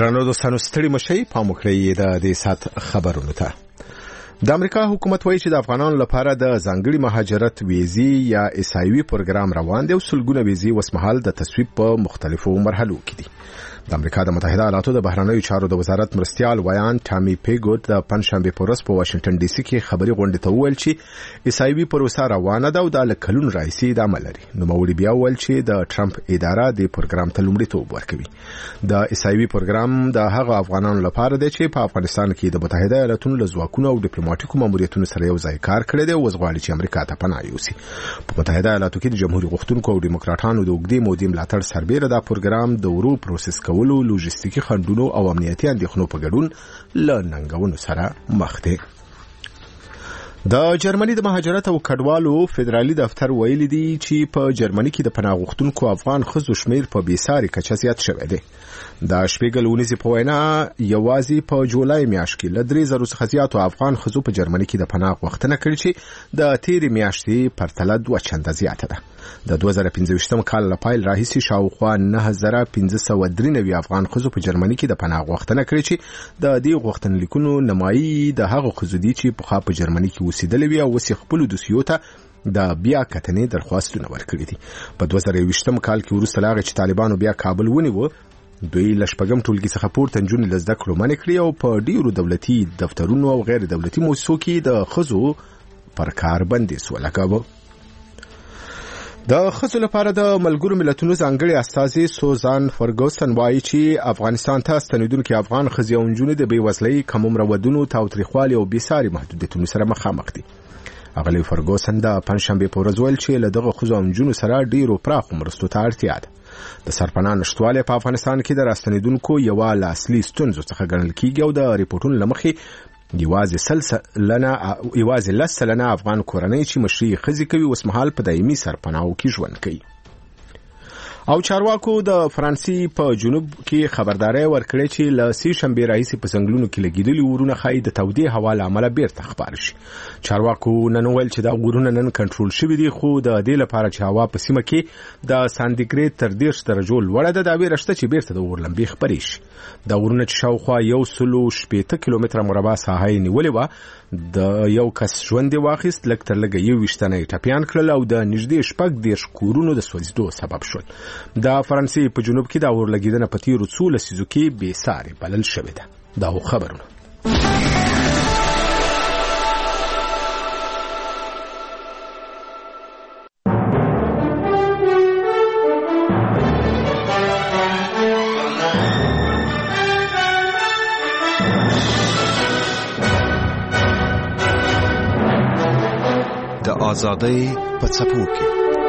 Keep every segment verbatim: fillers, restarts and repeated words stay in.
درنو دوستانو ستړي مشي پام وکړئ د دې سات خبرونو ته. د امریکا حکومت وایي چې د افغانانو لپاره د ځانګړي مهاجرت ویزي یا اس آی وی پروګرام روان دی او سلګونه ویزي وسمحال د تصویب په مختلفو مرحلو کې دي. د امریکا د متحده ایالاتو د بهرنیو چارو د وزارت مرستيال ویان ټامي پیګوت د پنځشنبه په ورځ په واشنگټن ډي سي کې خبري غونډه ته وویل چې اس آی وی پروسه روانه ده او د لکلون رئیسي د عمل لري. نو موري بیا وویل چې د ټرمپ اداره د پروګرام ته لومړیتوب ورکوي. د اس آی وی پروګرام د هغه افغانانو لپاره دی چې په افغانستان کې د متحده ایالاتو له ځواکونو او ډیپلوماټیکو ماموریتونو سره یو ځای کار کړی دی او وزغواړي چې امریکا ته پناه یوسي. په متحده ایالاتو کې د جمهوریت غوښتونکو او دیموکراتانو د وګړي مودي ملاتړ سربېره د پروګرام د ورو پروسس کولو لوجستیکي خندونو او امنیتي اندېښنو په ګډون ل ننګونو سره مخ دي. د جرمني د مهاجرت او کډوالو فدرالي دفتر ویلي دی چې په جرمني کې د پناه غوښتونکو افغان ښځو شمیر په بیساري کچه زیات شوی دی. د شپږل ونیزي په وینا یوازې په جولای میاشت کې ل درې زره څخه زیاتو افغان ښځو په جرمني کې د پناه غوښتنه کړې چې د تیرې میاشتې پرتله دوه چنده زیاته ده. د دوه زره پنځه کال له پیل راهیسې شاوخوا نه زره پنځه سوه درې نوي افغان ښځو په جرمني کې د پناه غوښتنه کړې چې د دې غوښتنلیکونو نمایي د هغو ښځو دي چې پخوا په جرمني کې اوسېدلې وي او اوس یې خپلو دوسیو ته د بیا کتنې درخواستونه ورکړي دي. په دوه زره یوویشتم کال کې وروسته له هغې چې طالبانو بیا کابل ونیوه، دوی له شپږم ټولګي څخه پورته نجونې له زده کړو منع کړي او په ډیرو دولتي دفترونو او غیر دولتي مؤسسو کې د ښځو پر کار بندیز ولګاوه. د ښځو لپاره د ملګرو ملتونو ځانګړي استازي سوزان فرګوسن وایي چې افغانستان ته ستنېدونکي افغان ښځې او نجونې د بېوزلۍ، کم عمره ودونو، تاوتریخوالي او بېساري محدودیتونو سره مخامخ دي. اغلې فرګوسن د پنځشنبې په ورځ ویل چې له دغه ښځو او نجونو سره ډیرو پراخو مرستو ته اړتیا ده. د سرپناه نشټوالی په افغانستان کې د راستنېدونکو یوه له اصلي ستونزو څخه ګڼل کېږي او د ریپورټونو له مخې یوازې سل سلنه یوازې لس سلنه افغان کورنۍ چې مشري ښځې کوي اوسمهال په دایمي سرپناهو کې ژوند کوي. او چارواکو د فرانسې په جنوب کې خبرداري ورکړې چې له سې شنبې راهیسې په ځنګلونو کې لګېدلي اورونه ښایي د تودې هوا له امله بیرته خپاره شي. چارواکو نن وویل چې دا اورونه نن کنټرول شوي دي، خو د دې لپاره چې هوا په سیمه کې د سانتیګریډ تر دېرش درجو لوړه ده، دا ویره شته چې بیرته د اور لمبې خپرې شي. دا اورونه چې شاوخوا یو سلو شپېته کیلومتره مربع ساحه یې نیولې وه، د یو کس ژوند یې واخیست، لږ تر لږه یو ویشت تنه یې ټپیان کړل او د نږدې شپږ دېرش کورونو د سوځېدو سبب شول. د فرانسې په جنوب کې د اور لګېدنه په تیرو څو لسیزو کې بېسارې بلل شوې ده. دا و خبرونه. د آزادۍ په څپو کې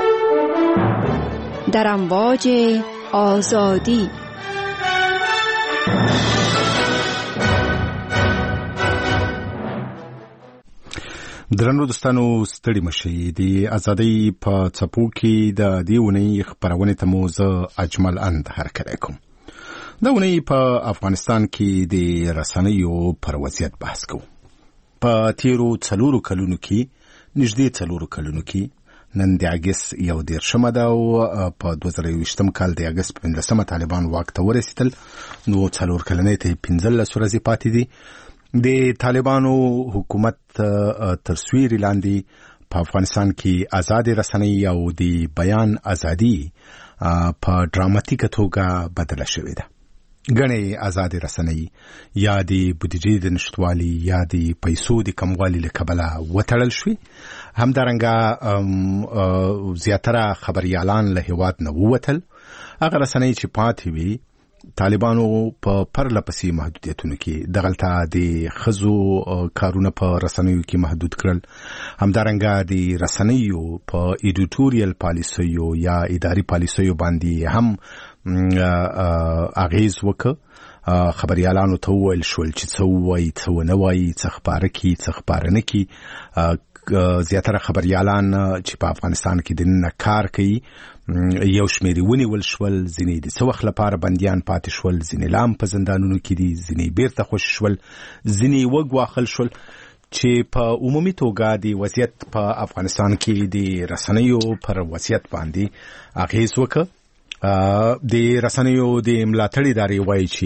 در امواج آزادی. درنو دوستانو ستړي مشي. د آزادۍ په څپو کې د دې اونۍ خبرونه ته مو زه اجمل اند هرکلی کوم. د اونۍ په افغانستان کې د رسنیو پر وضعیت بحث کوو. په تیرو څلورو کلونو کې نږدې څلورو کلونو کې نن د اګست یو دېرشمه ده او په دوه زره یوویشتم کال د اګست په پنځلسمه طالبان واک ته ورسېدل، نو څلور کلنۍ ته یې پنځلس ورځې پاتې دي. د طالبانو حکومت تر سیوري لاندې په افغانستان کې ازادې رسنۍ او د بیان ازادي په ډراماتیکه توګه بدله شوې ده. ګڼې ازادې رسنۍ یا د بودیجې د نشتوالي یا د پیسو د کموالي له کبله وتړل شوې. همدارنګه زیاتره خبریالان له هېواد نه ووتل. هغه رسنۍ چې پاتې وي طالبانو په پرله پسې محدودیتونو کې دغلته د ښځو کارونه په رسنیو کې محدود کړل. همدارنګه د رسنیو په ایډیټوریل پالیسیو یا اداري پالیسیو باندې هم اغیز وکړ. خبریالانو ته وویل شول چې څه ووایي، څه ونه وایي، څه خپاره کړي، څه خپاره نه کړي. زیاتره خبریالان چې په افغانستان کې دننه کار کوي یو شمېر یې ونیول شول، ځینې د څه وخت لپاره بندیان پاتې شول، ځینې لا هم په زندانونو کې دي، ځینې بیرته خوشي شول، ځینې وګواښل شول. چې په عمومي توګه د وضعیت په افغانستان کې د رسنیو پر وضعیت باندې اغیز وکړ. د رسنیو د ملاتړ ادارې وایي چې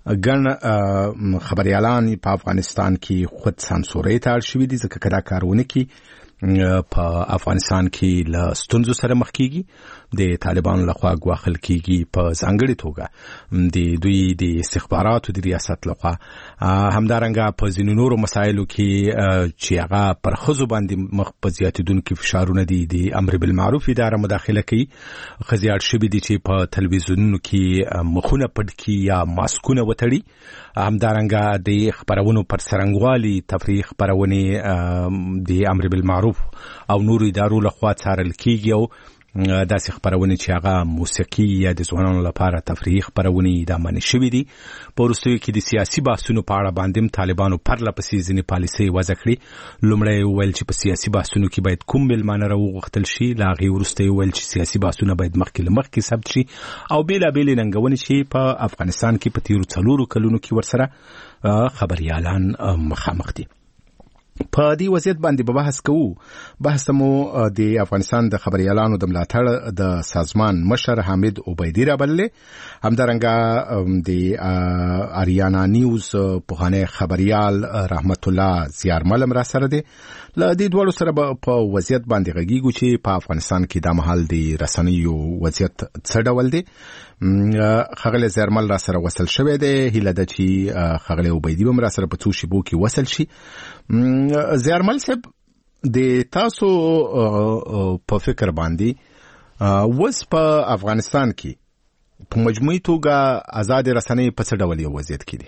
ګڼ خبريالان په افغانستان کې خود سانسوري ته اړ شوي دي ځکه کدا کارونه کې په افغانستان کې له ستونزو سره مخ کیږي د طالبانو لخوا غواخل کیږي په ځانګړي توګه د دوی د استخباراتو د ریاست لخوا همدارنګه په ځینو نورو مسایلو کې چې هغه پر خزو باندې مخ په زیاتیدونکو فشارونه دي د امر بالمعروف اداره مداخله کوي خزيار شوی دي چې په تلویزیونونو کې مخونه پټ کی یا ماسکونه وتړي همدارنګه د خبرونو پر سرنګوالي تفریح خبرونه د امر بالمعروف او نور ادارو لخوا څارل کیږي او داسې خبرونه چې هغه موسیقي یا د ځوانانو لپاره تفریح خبرونه د منې شوې دي په وروستیو کې د سیاسي بحثونو په اړه باندې طالبانو پرله پسې ځینې پالیسۍ وضع کړې لومړی ویل چې په سیاسي بحثونو کې باید کوم مېلمانه راوغوښتل شي له هغې وروسته ویل چې سیاسي بحثونه باید مخکې له مخکې ثبت شي او بېلابېلې ننګونې چې په افغانستان کې په تېرو څلورو کلونو کې ورسره خبریالان مخامخ دي. په دې وضعیت باندې به بحث کوو. بحث مو د افغانستان د خبريالانو د ملاتړ د سازمان مشر حامد عبیدی را بللې همدارنګه د اریانا نیوز پوهانه خبريال رحمت الله زیارمل را سره دي. له دې دوړو سره په وضعیت باندې غږیږو چې په افغانستان کې د محل د رسنیو وضعیت څه ډول دی. خغل زیارمل را سره وصل شوی دی. هیله ده چې خغل عبیدی هم را سره په څو شیبو کې وصل شي. زیارمل صاحب د تاسو په فکر باندې وس په افغانستان کې په مجموعي توګه آزاد رسنۍ په څه ډول یو وضعیت کې دي؟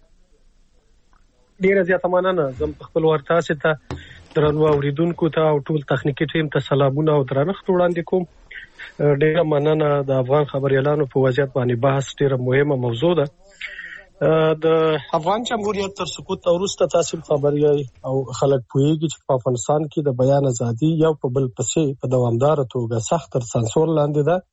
ډیره زیاته مننه. زم په خپل ورته ته درنو اوریدونکو ته او ټول تخنیکی ټیم ته سلامونه او درنښت وړاندې کوم. ډیره مننه. د افغان خبريالانو په وضعیت باندې بحث ډیره مهمه موضوع ده. د افغان جمهوریت تر سقوط وروسته تاسو خبري او خلک پوهیږي چې په افغانستان کې د بیان ازادي یو په بل پسې په دوامدار توګه سخت تر سانسور لاندې ده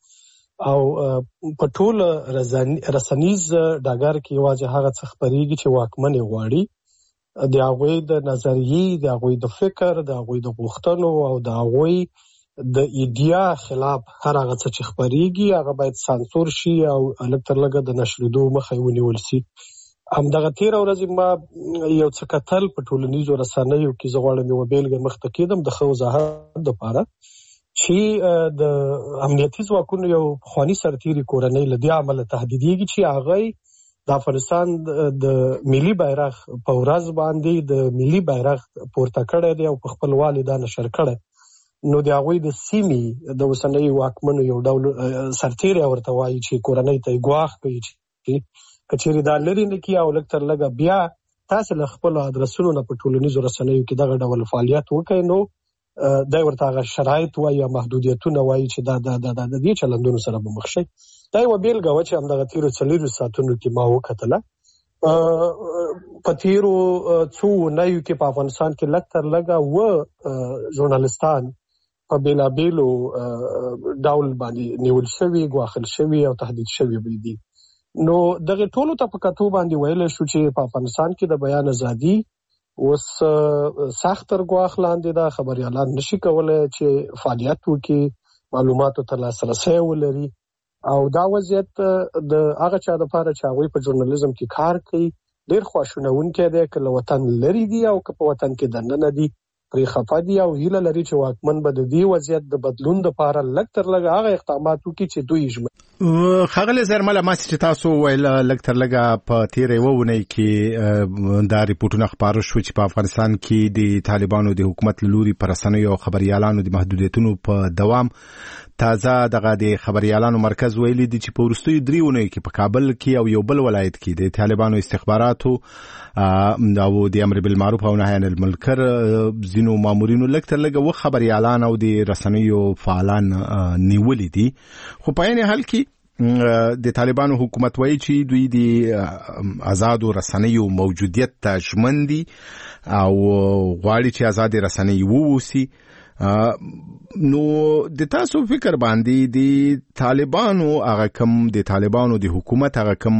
او په ټول رسنیز ډګر کې واځي هغه څه خبريږي چې واکمن غواړي د هغوی د نظریې د هغوی د فکر د هغوی د غوښتنو او د هغوی د ایډیا خلاف هر هغه څه چې خبريږي هغه باید سانسور شي او الکتر لګه د نشریدو مخه ونیول شي. همدغه تیر ورځ ما یو څه کتل په ټولنیزو رسنیو کې زغړم یو بیلګه مخته کېدم د خو وضاحت لپاره چې د امنیتي ځواکونو یو خواني سرتيري کورنۍ لدی عمل تهدیديږي چې هغه د افغانستان د ملي بیرغ په ورځ باندې د ملي بیرغ پورته کړی دی او په خپل والدانه نشر کړی. نو د هغوی د سیمې د اوسنۍ واکمنو یو ډول سرتیری ورته وایي چې کورنۍ ته ګواښ کوي چې کچېرې دا لري نه کی او لکتر لګه بیا تاسو له خپل ادرسونو نه په ټولنیزو رسنیو کې دغه ډول فعالیت وکړئ. نو دا ورته هغه شرایط وایي یا محدودیتونه وایي چې دا د د د دې چلندونو سره به مخ شي. دا یو بیلګه و چې همدغه تیرو څلورو ساعتونو کې ما وکتله. په تیرو څو نایو کې په افغانستان کې لکتر لګه و ژورنالستان په بیلابیلو ډول باندې نیول شوی غواخل شوی او تهدید شوی دي. نو دغه ټولو ته په کتو باندې ویل شو چې په افغانستان کې د بیان ازادي اوس سختر غواخ لاندې دا خبريالان نشي کولای چې فعالیت وکړي معلوماتو ته لاسرسي ولري او دا وضعیت د هغه چا د لپاره چې هغه په ژورنالیزم کې کار کوي ډیر خوشونونکې دی کله وطن لري دی او که په وطن کې دننه دی پری خفا دی او هیله لري چې واکمن به د دې وضعیت د بدلون لپاره لکتر لګه هغه اقدامات وکړي چې دوی یې خغل زرمل ما چې تاسو ویل لکتر لګه په تیرې وونه کې دا ریپورتونه خبرو شو چې په افغانستان کې د طالبانو د حکومت لوري پر رسنیو او خبريالانو د محدودیتونو په دوام تازه دغه د خبريالانو مرکز ویلي دي چې په ورستیو دریونه کې په کابل کې او یو بل ولایت کې د طالبانو استخباراتو او د امر بالمعروف او نهي عن المنکر زینو مامورینو لکتر لګه و خبريالان او د رسنیو فعالان نیولې دي. خو په عین حال کې د طالبانو حکومت وایي چې دوی د آزادو رسنیو موجودیت ته ژمن دي او غواړي چې آزاد رسنۍ ووسی. نو د تاسو فکر باندې د طالبانو هغه کم د طالبانو د حکومت هغه کم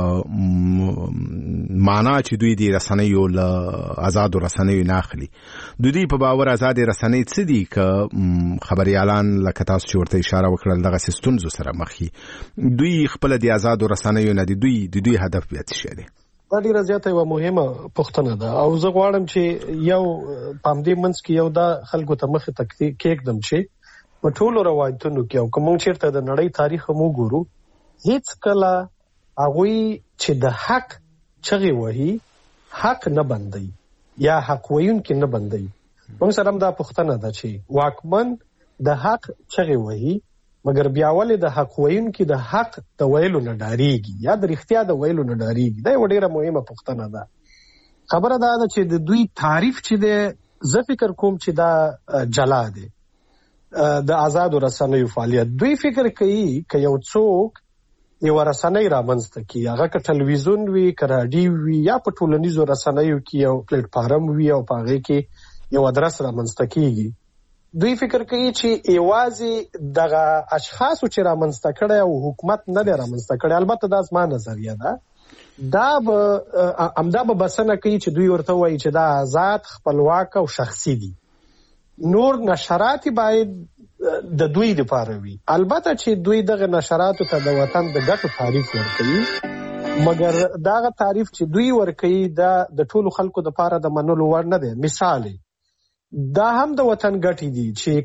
معنا چې دوی د رسنیو له آزاد رسنیو نه اخلي دوی دی په باور آزاد رسنۍ څه دي ک خبريالان لکه تاسو چې ورته اشاره وکړل دغه سیستم سره مخي دوی خپل د آزاد رسنیو نه دوی د دوی هدف بیا څه دی دا ډیره زیاته یو مهمه پوښتنه ده او زه غواړم چې یو پام دې منځ کې یو دا خلکو ته مخه تکلیف کېږدم چې په ټولو روایتونو کې او کوم چیرته د نړۍ تاریخ مو ګورو هیڅ کله هغه چې د حق چغې وهي حق نه بندي یا حق ویون کې نه بندي موږ سره دا پوښتنه ده چې واکمن د حق چغې وهي مګر بیا ولې د حق ویون کې د حق د ویلو نه ډاریږي یا د رښتیا د ویلو نه ډاریږي دا یو ډیره مهمه پوښتنه ده خبره دا ده چې د دوی تعریف چې ده زه فکر کوم چې دا جلا ده د آزاد رسنیو فعالیت دوی فکر کوي چې یو څوک یو رسنۍ رامنځته کوي هغه ک ټلویزیون وي ک رادیو وي یا په ټولنیزو رسنیو کې یو پلیټ فارم وي او په هغه کې یو ادرس رامنځته کیږي دوی فکر کوي چې ایوازي دغه اشخاص چې رامنځته کړي او حکومت نه دی رامنځته کړي البته دا زما نظریه ده دا به امدا به بسنه کوي چې دوی ورته وایي چې دا آزاد خپلواک او شخصي دي نور نشرات باید د دوی لپاره وي البته چې دوی دغه نشرات ته د وطن د ګټو تعریف ورکوي مګر داغه تعریف چې دوی ورکوي دا د ټولو خلکو لپاره د منلو وړ نه دی مثال دا هم د وطن ګټې دي چې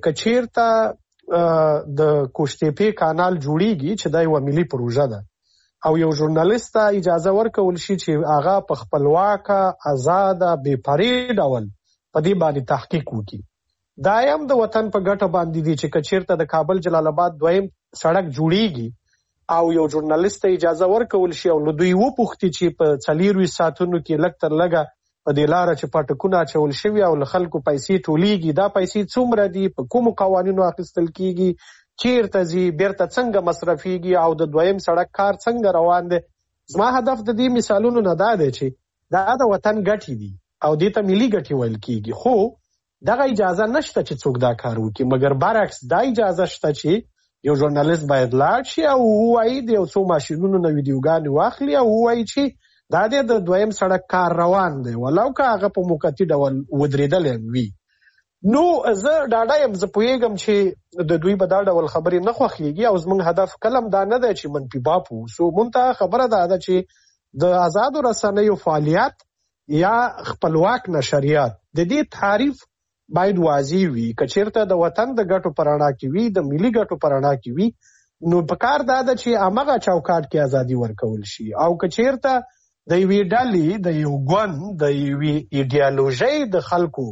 کچیرته د کوشتېپې کانال جوړیږي چې دا یو ملي پروژه ده او یو ژورنالیست ته اجازه ورکول شي چې هغه په خپلواکه آزاد بې پرې ډول په دې باندې تحقیق وکړي دا هم د وطن په ګټه باندې دي چې کچیرته د کابل جلال آباد دویم سړک جوړیږي او یو ژورنالیست ته اجازه ورکول شي او نو دوی وپوښتي چې په څلور ساعتونو کې لږ تر لږه په دې لار چې پټکونه چول شوی او له خلکو پیسې ټولېږي دا پیسې څومره دي په کوم قوانینو اخیستل کیږي چیرته ځي بیرته څنګه مصرفيږي او د دویم سړک کار څنګه روان دی زما هدف د دې مثالونو نه دا دی چې دا د وطن ګټې دي او دې ته ملي ګټې ویل کیږي خو دغه اجازه نشته چې څوک دا کار وکړي مګر برعکس دا اجازه شته چې یو ژورنالیست باید لاړ شي او وایي د یو څو ماشینونو نه ویډیوګانې واخلي او وایي چې دا د دویم سړک کار روان دی ولو که هغه په موقتی ډول ودرېدل وي نو زه ډاډه یم زه پوهېږم چې د دوی به دا ډول خبرې نه خوښېږي او زموږ هدف کلم دا نه دی چې منفي باب وسو مونږ ته خبره دا ده چې د آزادو رسنیو فعالیت یا خپلواک نشریات د دې تعریف باید واضح وي که چیرته د وطن د ګټو په رڼا کې وي د ملي ګټو په رڼا کې وي نو پکار دا ده چې همغه چوکاټ کې ازادي ورکول شي او که چیرته د یوې ډلې د یو ګوند د یوې ایډیالوژۍ د خلکو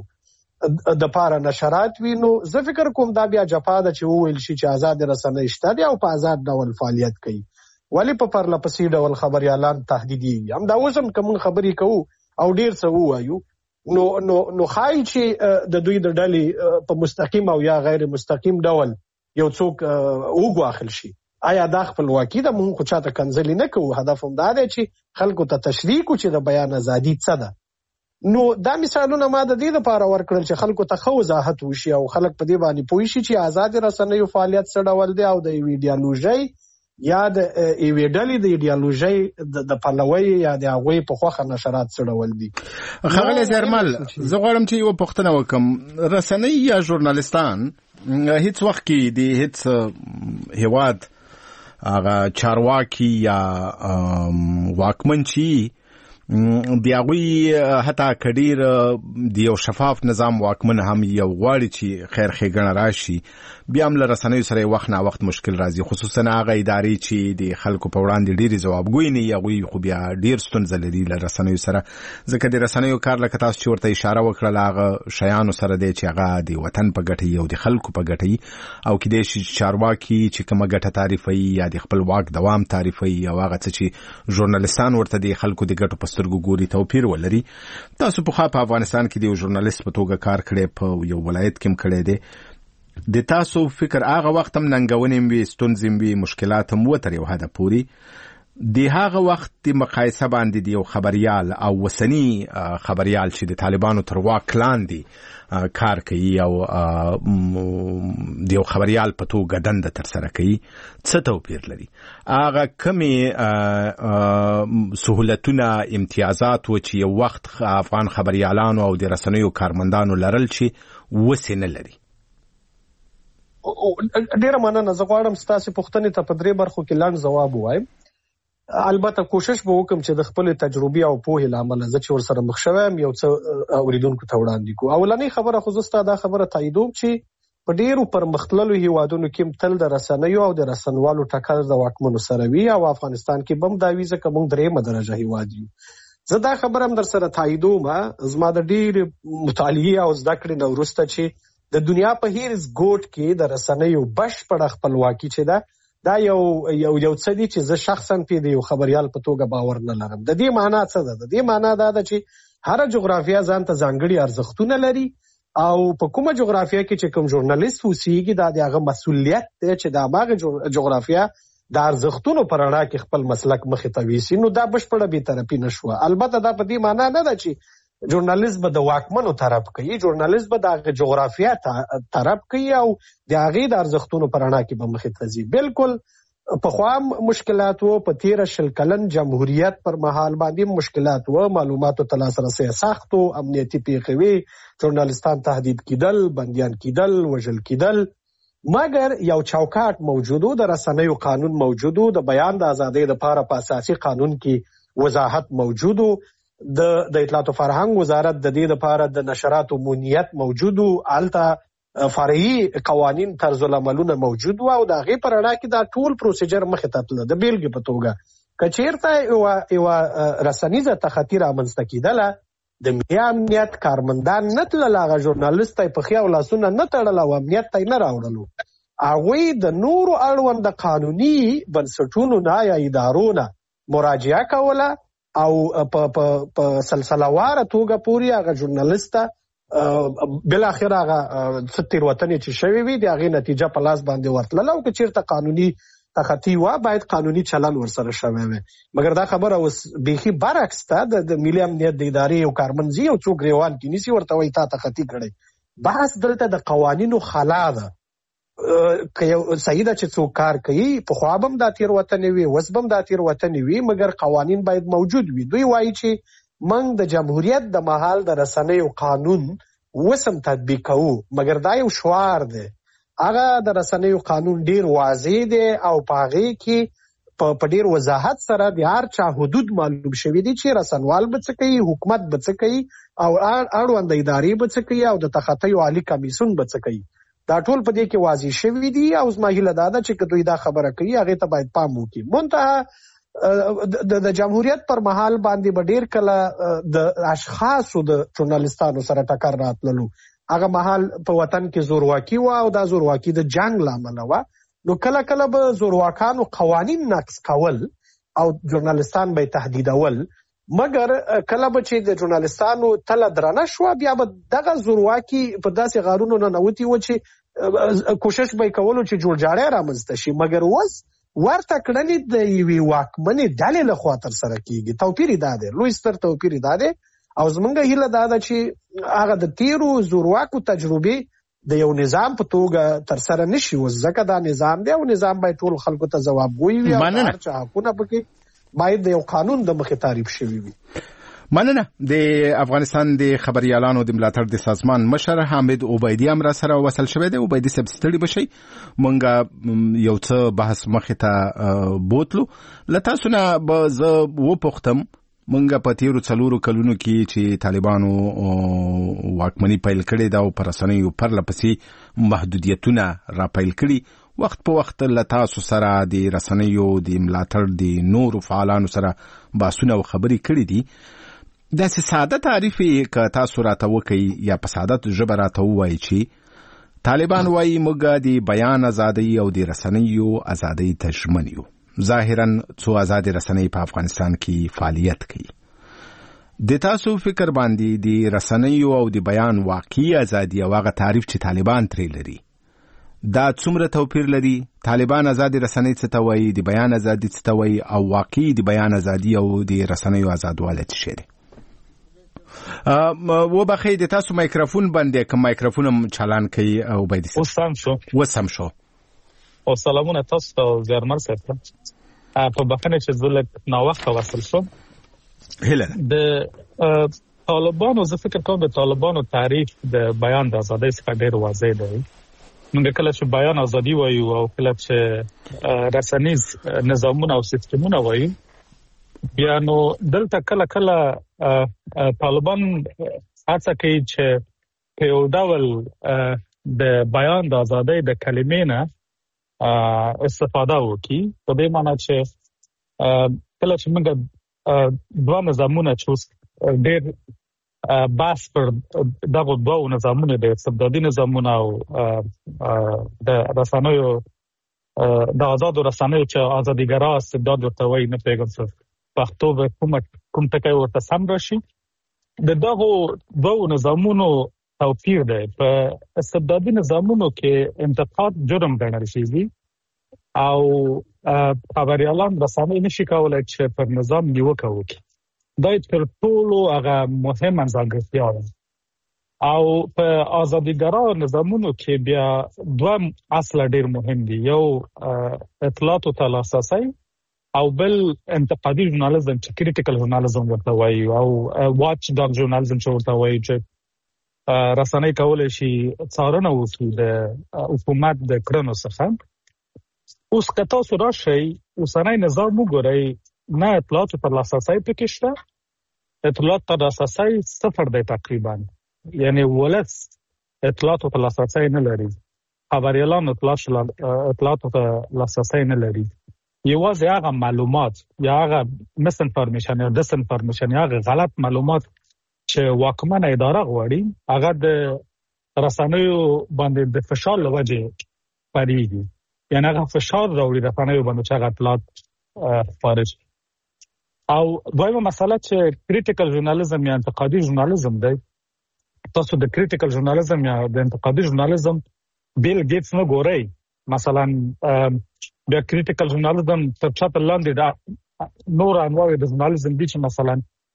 د پاره نشرات وي نو زه فکر کوم دا بیا جفا ده چې وویل شي چې آزاد رسنۍ شته دي او په آزاد ډول فعالیت کوي ولی په پرله پسې ډول خبريالان تهدیدي هم دا اوس هم کوم خبرې کوو او ډیر څه وایو نو نو نو خای چې د دوی د ډلې په مستقیم او یا غیر مستقیم ډول یو څوک وګواخل شي آیا دا خپلواکي ده مونږ خو چاته کنځلې نه کوو هدف هم دا دی چې خلکو ته تشریح کو چې د بیان ازادي څه ده نو دا مثالونه ما د دې لپاره ورکړل چې خلکو ته خو وضاحت وشي او خلک په دې باندې پوه شي چې آزاد رسنیو فعالیت څه ډول دی او د ایډیالوژي یا د ایډیالوژي د ایډیالوژي د پلوي یا د هغه په خوخه نشرات څه ډول دي خغل زرمل زه غواړم چې یو پوښتنه وکم رسنۍ یا ژورنالیستان هیڅ وخت کې د هیڅ هیواد هغه چارواکي یا واکمن چی دی هغوی حتی کډیر د یو شفاف نظام واکمن هم یو غواړي چې خیر ښېګڼه راشي بیا هم له رسنیو سره وخت نه وخت مشکل راځي خصوصا هغه ادارې چې د خلکو په وړاندې ډېرې ځوابګوی نه هغوی خو بیا ډېر ستونزه لري له رسنیو سره ځکه د رسنیو کار لکه تاسو چې ورته اشاره وکړله هغه شیانو سره دی چې هغه د وطن په ګټه او د خلکو په ګټه او کیدای شي چارواکي چې کومه ګټه تعریفوي یا د خپل واک دوام تعریفوي او هغه څه چې ژورنالیستان ورته د خلکو د ګټو په سترګو ګوري توپیر ولري تاسو په خاطر افغانستان کې د یو ژورنالیست په توګه کار کړی په یو ولایت کې هم کړی دی د تاسو فکر هغه وخت هم ننګونې وي ستونزې وي مشکلات هم وتر یو حد پوري د هغه وخت د مقایسه باندې د یو خبريال او وسنی خبريال چې د طالبانو تر واک لاندې کار کوي او د یو خبريال په توګه دنده تر سره کوي څه توپیر لري؟ هغه کمی سهولتونه امتیازات و چې یو وخت افغان خبريالانو او د رسنیو کارمندانو لرل چې وسه نه لري. ډیره مننه. زه غواړم ستاسو پوښتنې ته په درې برخو کې لاندې جواب وایم. البته کوشش به وکم چې د خپل تجربه او پوهې لامل زه چې ورسره مخ شوم یو څه اوریدونکو ته وړاندې کوم. اولنۍ خبره خو زستا دا خبره تاییدوم چې په ډیرو پرمختللو هیوادونو کې تل د رسنیو او د رسنوالو ټکر د واکمنو سره وي او افغانستان کې بم دا ویزه کوم درېمه درجه هیواد یو. زه دا خبره هم در سره تاییدوم. زما د ډیر مطالعه او زده کړې نه وروسته چې د دنیا په هیڅ ګوټ کې د رسنیو بشپړه خپلواکي چې ده دا یو یو یو څه دي چې زه شخصا په دې یو خبريال په توګه باور نه لرم. د دې معنی څه ده؟ د دې معنی دا ده چې هر جغرافیه ځان ته ځانګړي ارزښتونه لري او په کومه جغرافیه کې چې کوم ژورنالیست اوسېږي دا دغه مسؤلیت دی چې د هغه جغرافیه د ارزښتونو پر اړه کې خپل مسلک مخې ته ویسي. نو دا بشپړه بې طرفي نشوه. البته دا په دې معنی نه ده چې ژورنالیست به د واکمنو طرف کوي. ژورنالیست به د جغرافیه طرف کوي او د هغې د ارزښتونو پر رڼا کې به مخې ته ځي. بالکل پخوا مشکلات و، په تېره شل کلن جمهوریت پر مهال باندې مشکلات و، معلوماتو ته لاسرسی سخت و، امنیتي پیښې وې، ژورنالیستان تهدید کېدل، بندیان کېدل، وژل کېدل. مګر یو چوکاټ موجود و، د رسنیو قانون موجود و، د بیان د ازادۍ لپاره په اساسي قانون کې وضاحت موجود و، د د اطلاعات او فرهنګ وزارت د دې لپاره د نشراتو مونیت موجود و، الته فرعي قوانین طرز العملونه موجود و او د هغې په رڼا کې دا ټول پروسیجر مخې ته تلله. د بیلګې په توګه که چېرته یوه یوه رسنیزه تخطي رامنځته کېدله، د ملي امنیت کارمندان نه تلل، هغه ژورنالیست ته یې پښې او لاسونه نه تړل او امنیت ته یې نه راوړلو. هغوی د نورو اړونده قانوني بنسټونو نه یا ادارو نه مراجعه کوله او په په په سلسلهواره توګه پورې هغه ژورنالیست ته بالاخره هغه څه تېروتنې چې شوې وي د هغې نتیجه په لاس باندې ورتلله او که چېرته قانوني تخطي وه باید قانوني چلن ورسره شوی وی. مګر دا خبره اوس بیخي برعکس ده. د ملي امنیت د ادارې یو کارمند ځي او څوک ګریوان کې نیسي، ورته وایي تا تخطي کړی. بحث دلته د قوانینو خلا ده. که یو صحیح ده چې څوک کار کوي، پخوا به هم دا تېروتنې وي، اوس به هم دا تېروتنې وي، مګر قوانین باید موجود وي. دوی وایي چې موږ د جمهوریت د مهال د رسنیو قانون وسم تطبیق کوو، مګر دا یو شعار دی. هغه د رسنیو قانون ډیر واضح دی او په هغې کې په ډیر وضاحت سره د هر چا حدود معلوم شوي دي چې رسنوال به څه کوي، حکومت به څه کوي او اړونده ادارې به څه کوي او د تخطیو عالي کمیسیون به څه کوي. دا ټول په دې کې واضح شوي دي او زما هیله دا ده چې که دوی دا خبره کوي هغې ته باید پام وکړي. منتها د جمهوریت پر مهال باندې به ډیر کله د اشخاصو د ژورنالیستانو سره ټکر راتللو. هغه مهال په وطن کې زورواکي وه او دا زورواکي د جنگ له امله وه. نو کله کله به زورواکانو قوانین نقض کول او ژورنالیستان به یې تهدیدول، مګر کله به چې د ژورنالیستانو تله درنه شوه بیا به دغه زورواکي په داسې غارونو ننوتي وه چې کوشش به یې کولو چې جوړجاړی رامنځته شي. مګر اوس ورته کړنې د یوې واکمنې ډلې لخوا ترسره کېږي. توپیر یې دا دی، لوی ستر توپیر یې دا دی او زمونږ هیله دا ده چې هغه د تیرو زورواکو تجربې د یو نظام په توګه ترسره نشي اوس، ځکه دا نظام دی او نظام باید ټول خلکو ته ځوابګوی وي او هر چا حقونه پکې باید د یو قانون د مخې تعریف شوي وي. مننه. د افغانستان د خبريالانو د ملاتړ د سازمان مشر حامد عبیدي هم را سره وصل شوی دی. عبیدي صاحب ستړي بشئ، مونږ یو څه بحث مخې ته بوتلو. له تاسو نه به زه وپوښتم، مونږ په تیرو څلورو کلونو کې چې طالبانو واکمني پیل کړې ده او پر رسنیو پرله پسې محدودیتونه را پیل کړي، وخت په وخت له تاسو سره د رسنیو د ملاتړ د نورو فعالانو سره بحثونه او خبرې کړي دي. داسې ساده تعریف یې که تاسو راته وکړئ یا په ساده ژبه راته ووایئ چې طالبان وایي موږ د بیان ازادۍ او د رسنیو ازادۍ ته ژمن یو. ظاهراً څو آزاد رسنۍ په افغانستان کې فعالیت کوي. د تاسو فکر باندې د رسنیو او د بیان واقعي ازادي او هغه تعریف چې طالبان ترې لري دا څومره توپیر لري؟ طالبان ازادي رسنۍ څه ته وایي، د بیان ازادي څه ته وایي، او واقعي د بیان ازادي او د رسنیو ازادوالی څه شی دی؟ و بخیر د تاسو مایکروفون باندې کوم مایکروفون چالان کوي او باید وسم شو وسم شو او سلامونه تاسو ته زیرمر سره په بخنه چې زله نو وخت وصل شو هله د طالبانو زه فکر کوم د طالبانو تعریف د بیان د ازادۍ څخه ډیر واضح دی. موږ کله چې بیان ازادي وایو او کله چې رسنیز نظامونه او سیستمونه وایو بیا نو دلته کله کله طالبان هڅه کوي چې په یو ډول د بیان د ازادۍ د کلمې نه استفاده وکړي، په دې معنی چې کله چې موږ دوه نظامونه چې ډېر بحث پر دغه دوه نظامونه د استبدادي نظامونه او د رسنیو د آزادو رسنیو چې ازاديګرا استبداد ورته وایي، نه پیغام څه پښتو به کوم کوم ټکی ورته سم راشي. د دغه دوه نظامونو توپیر دی. په استبدادي نظامونو کې انتقاد جرم ګڼل کېږي او خبريالان رسنۍ نشي کولای چې پر نظام نیوکه وکړي. دا تر ټولو هغه مهمه ځانګړتیا ده او په ازاديګرا نظامونو کې بیا دوه اصل ډېر مهم دي. یو اطلاعات او لاسرسی او بل انتقادي ژورنالیزم چې کریټیکل ژورنالیزم ورته وایي او واچ ډاګ ژورنالیزم چې ورته وایي چې رسنۍ کولای شي څارنه وکړي د حکومت د کړنو څخه. اوس که تاسو راشئ اوسنی نظام وګورئ، نه اطلاعات پر لاسرسی پکې شته، اطلاعات پر لاسرسی صفر دی تقریبا، یعنی ولس اطلاعات پر لاسرسی نه لري، خبريالان اطلاعات پر لاسرسی نه لري. یوازې هغه معلومات یا هغه مس انفارمیشن یا ډس انفارمیشن یا هغه غلط معلومات چې واکمنه اداره غواړي هغه د رسنیو باندې د فشار لوجه پریږي، یعنی هغه فشار راوړي د رسنیو باندې چې هغه اطلاعات خارج. او دویمه مسله چې کریټیکل ژورنالیزم یا انتقادي ژورنالیزم دی. تاسو د کریټیکل ژورنالیزم یا د انتقادي ژورنالیزم بیل گیټس نه ګورئ، مثلا د کریټیکل ژورنالیزم تر چا لاندې دا نور انواع د ژورنالیزم دي چې مثلا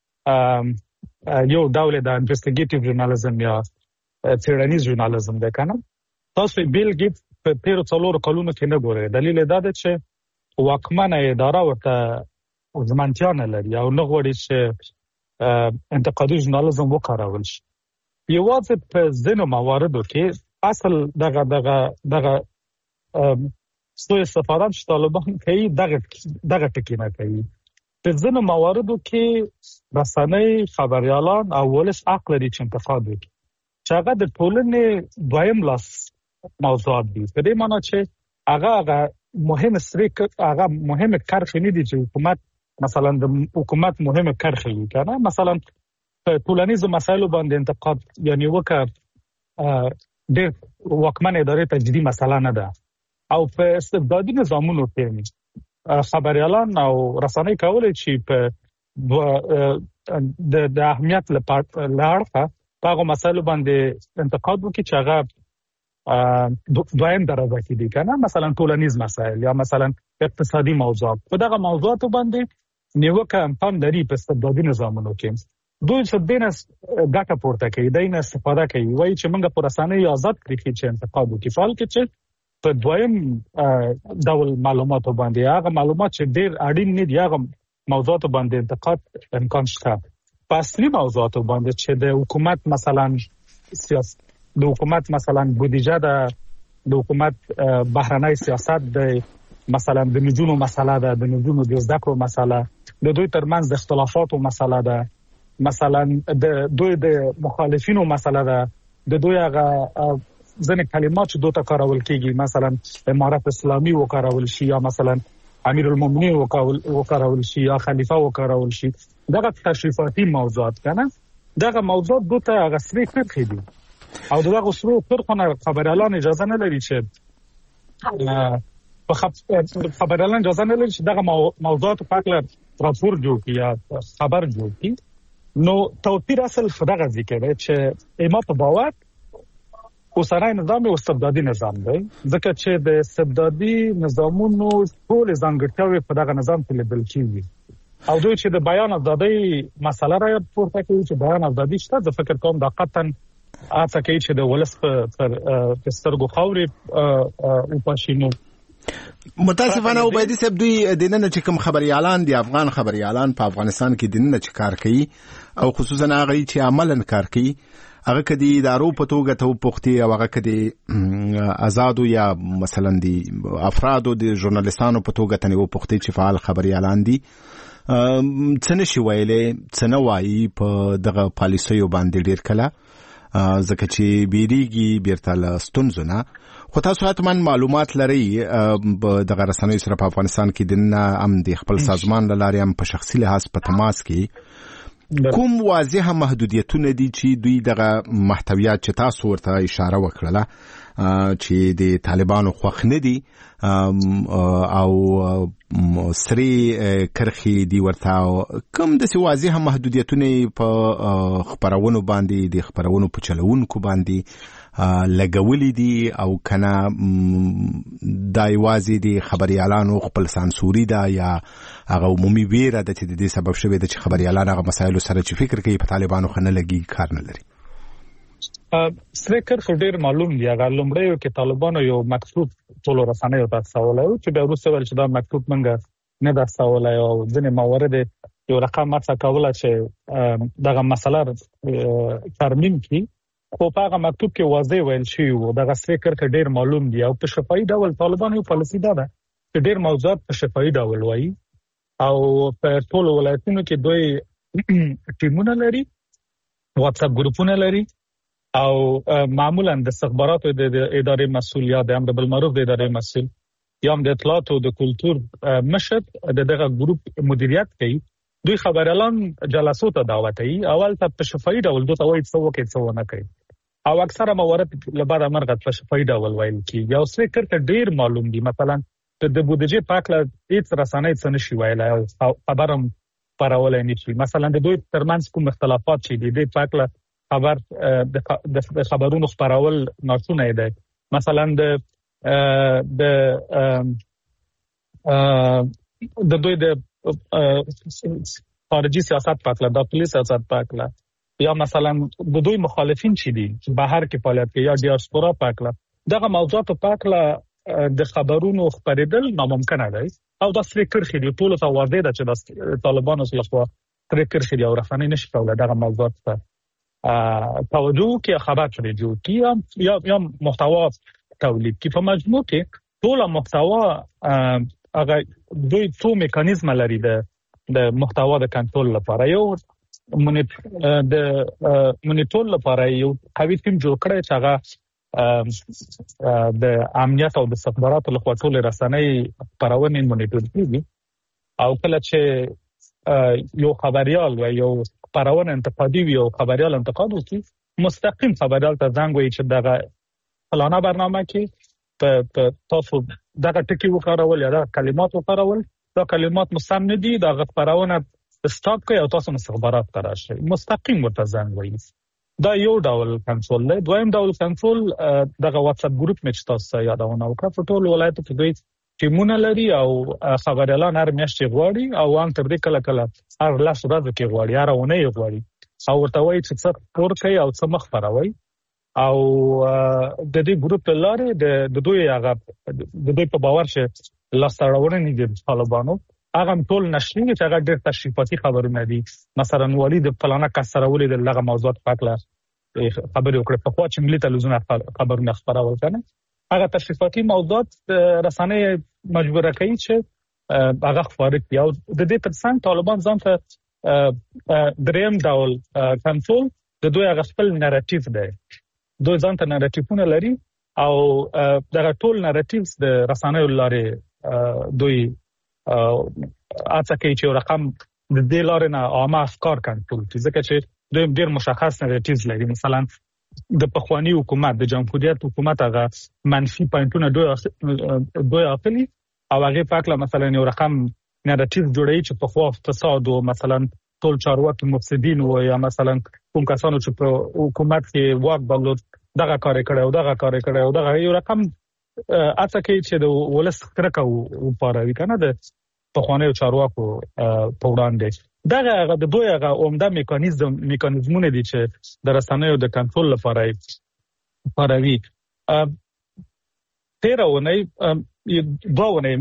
یو ډول د انویسټیګیټیو ژورنالیزم یا څېړنیز ژورنالیزم دی کنه. تاسو بیل گیټس په تیر څلور کلونو کې نه ګورئ. دلیل دا دی چې واکمنه اداره ورته ځمانتیا نه لري او نه غواړي چې انتقادي ژورنالیزم وکارول شي. یوازې په ځینو مواردو کې اصل دغه دغه دغه سوء استفاده چې طالبان کوي دغه دغه ټکی نه کوي. په ځینو مواردو کې رسنۍ، خبريالان او ولس حق لري چې انتقاد وکړي چې هغه د ټولنې دویم لاس موضوعات دي. په دې معنی چې هغه هغه مهم سریک هغه مهمه کرښې نه دي چې حکومت مثلا د حکومت مهمه کرښې وي کنه. مثلا په ټولنیزو مسایلو باندې انتقاد یعنی وکړه ډېر واکمنه ادارې ته جدي مسله نه ده. او په استبدادي نظامونو کې خبريالان او رسنۍ کولای شي په د د اهمیت لپاره لارښه هغه مسایلو باندې انتقاد وکړي چې هغه دویم درجه کې دي کنه. مثلا ټولنیز مسایل یا مثلا اقتصادي موضوعات، په دغه موضوعاتو باندې نیوکه امکان لري. په استبدادي نظامونو کې دوی څه دینه ګټه پورته کوي، دینه استفاده کوي، وایي چې موږ په رسنۍ آزاد کړی چې انتقاد وکړي. فعال کې چې په دویم ډول معلوماتو باندې هغه معلومات چې ډېر اړین نه دي هغه موضوعاتو باندې انتقاد امکان شته. په اصلي موضوعاتو باندې چې د حکومت مثلا سیاست، د حکومت مثلا بودیجه ده، د حکومت بهرنی سیاست ده، مثلا د نجونو مسله ده، د نجونو د زده کړو مسله، د دوی ترمنځ د اختلافاتو مسله ده، مثلا د دوی د مخالفینو مسله ده، د دوی هغه ځنې کلمات چې دوی ته کارول کېږي، مثلا امارت اسلامي وکارول شي یا مثلا امیر المؤمنین وکارول شي یا خلیفہ وکارول شي. دغه تشریفاتي موضوعات کنه. دغه موضوعات دوی ته هغه سری کرښې دي او دغه سرو فرقونه خبريالان اجازه نه لري چې په خبريالان اجازه نه لري چې دغه موضوعات په اړه راپور جوړ کړي یا خبر جوړ کړي. نو توپیر اصل دغه ذکر دی چې ایما په باور اوسنی نظام یو استبدادي نظام دی ځکه چې د استبدادي نظامونو ټول ځانګړتیاوې په دغه نظام کې لیدل کیږي او دوی چې د بیان ازادۍ مسله را پورته کوي چې بیان ازادي شته د فکر کوم د قطن اته کوي چې د ولس پر سترګو خاوري او پښینو متاسفانه وبایدي صاحب دوی د نن چې کوم خبريالان دي افغان خبريالان په افغانستان کې د نن چې کار کوي او خصوصا هغه چې عملاً کار کوي هغه کدي ادارو په توګه ته پوښتي او هغه کدي آزادو یا مثلا دي افرادو د ژورنالستانو په توګه ته نه پوښتي چې فعال خبريالان دي څنګه شي ویلې څنګه وایي په دغه پالیسیو باندې ډیر کله ځکه چې بیریږي بیرته لستونزونه خو تاسو حتمن معلومات لري د غرسنوي سره په افغانستان کې د ام د خپل سازمان لاري هم په شخصي لحاظ په تماس کې کوم واضحه محدودیتونه دي چې دوی دغه محتویات چې تاسو ورته اشاره وکړه چې د طالبانو خوښ نه دي او سری کرخي دی ورته کوم د سی واضحه محدودیتونه په خبرونو باندې د خبرونو په چلوونکو باندې لګولې دي او کنه دای وازي دي خبريالانو خپل سانسوري دا یا هغه عمومي ویره د چې د دې سبب شوی د چې خبريالان هغه مسایل سره چې فکر کوي په طالبانو خنه لګي کار نه لري سریکر خو ډیر معلوم دی هغه لومړی کې طالبانو یو مکتوب ټول رسنیو ته سوالو چې به وروسته ول چې دا مکتوب منګه نه دا سوال او ځنې موارد یو رقم ماته کوله چې دغه مسله ترمیم کی خو په هغه مکتوب کې واضح ویل شوی و دغه سریکر کې ډیر معلوم دی او په شفاهي ډول طالبانو یو پالیسي ده چې ډیر موضوعات په شفاهي ډول وایي او په ټول ولایتونو کې دوی ټیمونه لري واتساپ ګروپونه لري او معمولا د استخباراتو د ادارې مسؤل یا د امر بالمعروف د ادارې مسؤل یا د اطلاعات او د کلچر مشر د دغه ګروپ مدیریت کوي دوی خبريالان جلسو ته دعوت کوي اول ته په شفاهي ډول دوی ته وایي څه وکړي څه نه کوي او اکثره موارد لپاره مرغه په شفاهي ډول وایي چې یو څه کړه ډیر معلوم دي مثلا د بودیجې پاکله هیڅ رسنۍ څه نشي ویلای او خبرم پرولای نشي مثلا د دوی ترمنځ کوم اختلافات چې دي د پاکله خبر د خبرونو خبرول ناشونه دی مثلا د د د دوی د خارجي سیاست پاکله د پولیس سیاست پاکله یا مثلا د دوی مخالفین چې دي بهر کې فعالیت کوي یا ډیاسپورا پاکله دغه موضوعات پاکله د خبرونو خبرېدل ناممکن دی او دا فکر خېدي ټول ته واضح ده چې د طالبانو سره فکر خېدي او رسنۍ نشي کولای دغه موضوعات ته توجه کې خبر کړي جو کی یا یا محتوا تولید کی په مجموع کې ټول محتوا هغه دوی څو میکانیزم لري د د محتوا د کنټرول لپاره یو د مونیټور لپاره یو قوي ټیم جوړ کړی چې هغه د امنیت او د استخباراتو لخوا ټول رسنۍ خبرونه مونیټور کوي او کله چې یو خبريال و یو خبرونه انتقادي وي او خبريال انتقاد وکړي مستقیم خبريال ته زنګ وایي چې دغه فلانه برنامه کې په تاسو دغه ټکی وکړول یا دغه کلمات وکړول دا کلمات مسم نه دي دغه خبرونه سټاپ کوي او تاسو مستخبرات ته راشي مستقیم ورته زنګ وایي دا یو ډول کنټرول دی دویم ډول کنټرول دغه واتس اپ ګروپ مې تاسو یادونه وکړه په ټول ولایتو کې دوی ټیمونه لري او خبريالان هر میاشت غواړي او ان تر دې کله کله هر لاس ورځ کې غواړي هر ونه یې غواړي او ورته وایي چې څه پور کوي او څه مخ خبروي او د دې ګروپ لاره د دوی هغه د دوی په باور چې لاس تړاونه نه دي طالبانو هغه ټول نشري چې هغه ډېر تشریفاتي خبرونه دي مثلا ولید فلانه کسره ولید دغه موضوعات پاکله خبرې وکړه په خوا چې ملي تلویزیون خبرونه خبرول کنه هغه تشریفاتي موضوعات رسنۍ مجبوره کوي چې هغه خبرې کوي او د دې ترڅنګ طالبان ځان ته دریم ډول کنټرول د دوی هغه خپل نریټیو دی دوی ځان ته نریټیوونه لري او دغه ټول نریټیوز د رسنیو لارې دوی اته کوي چې رقم د دې لارې نه عامه افکار کنټرول کوي ځکه چې دوی ډېر مشخص نریټیوز لري مثلا د پخوانی حکومت د جمهوریت حکومت هغه منفي پوینټونه دوی دوی اخلي او هغه پاکله مثلا یو رقم نریټیو جوړوي چې په خوا فساد او مثلا ټول چارواکي مفسدين او یا مثلا کوم کسانو چې په حکومت کې واک درلود دغه کار کړي او دغه کار کړي او دغه یو رقم اته کې چې د ولس کرکه او پاروي کنه د پخوانیو چارواکو په وړاندې دغه د دوی هغه عمده میکانیزم میکانیزمونه دي چې د رسنیو د کنټرول لپاره پاروي تیرونه دوونه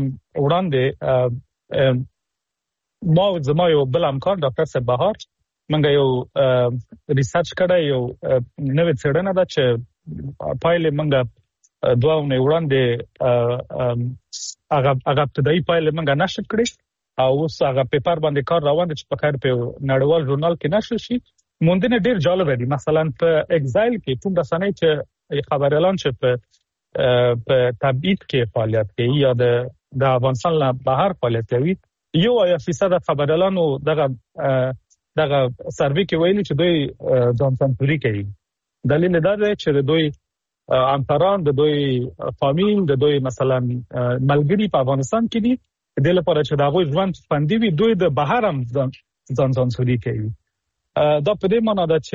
وړاندې ما زما یو بل همکار ډاکټر صاحب بهار منګه یو ریسرچ کړی یو نوې څېړنه ده چې پایله منګه دوونه وړاندې هغه هغه ابتدایي پایله منګه نشر کړې او اوس هغه پیپر باندې کار روان دی چې په خیر په نړیوال ژورنال کې نشر شي مونږ ډېر جالب دي مثلا په ایگزایل کې کوم رسنۍ چې خبر اعلان شي په په تبعید کې فعالیت کوي یا د د افغانستان له بهر فعالیت کوي یو یا فیصد خبر اعلان او دغه دغه سروې کې ویلي چې دوی ځان سنتوري کوي دلیل دا دی چې دوی امپران د دوی فامیل د دوی مثلا ملګری په افغانستان کې دي د لپاره چې دا غوښ ژوند فندي وي دوی د بهر هم ځان سنتوري کوي دا په دې معنی ده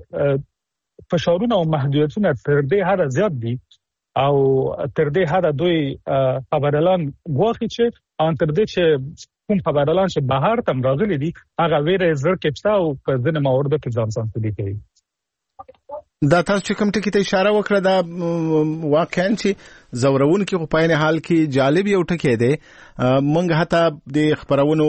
چې فشارونه او محدودیتونه تر دې حد زیات دي او تر دې حد دوی خبر اعلان غواړي چې ان تر دې چې کوم خبر اعلان چې بهر تم راغلي دي هغه ویره زر کېپستا او په ځینې مواردو کې ځان سنتوري کوي دا تاسو چې کوم ټکی ته اشاره وکړه دا واقعا چې زورون کې په پاینه حال کې جالب یو ټکی دی مونږ هتا د خبرونو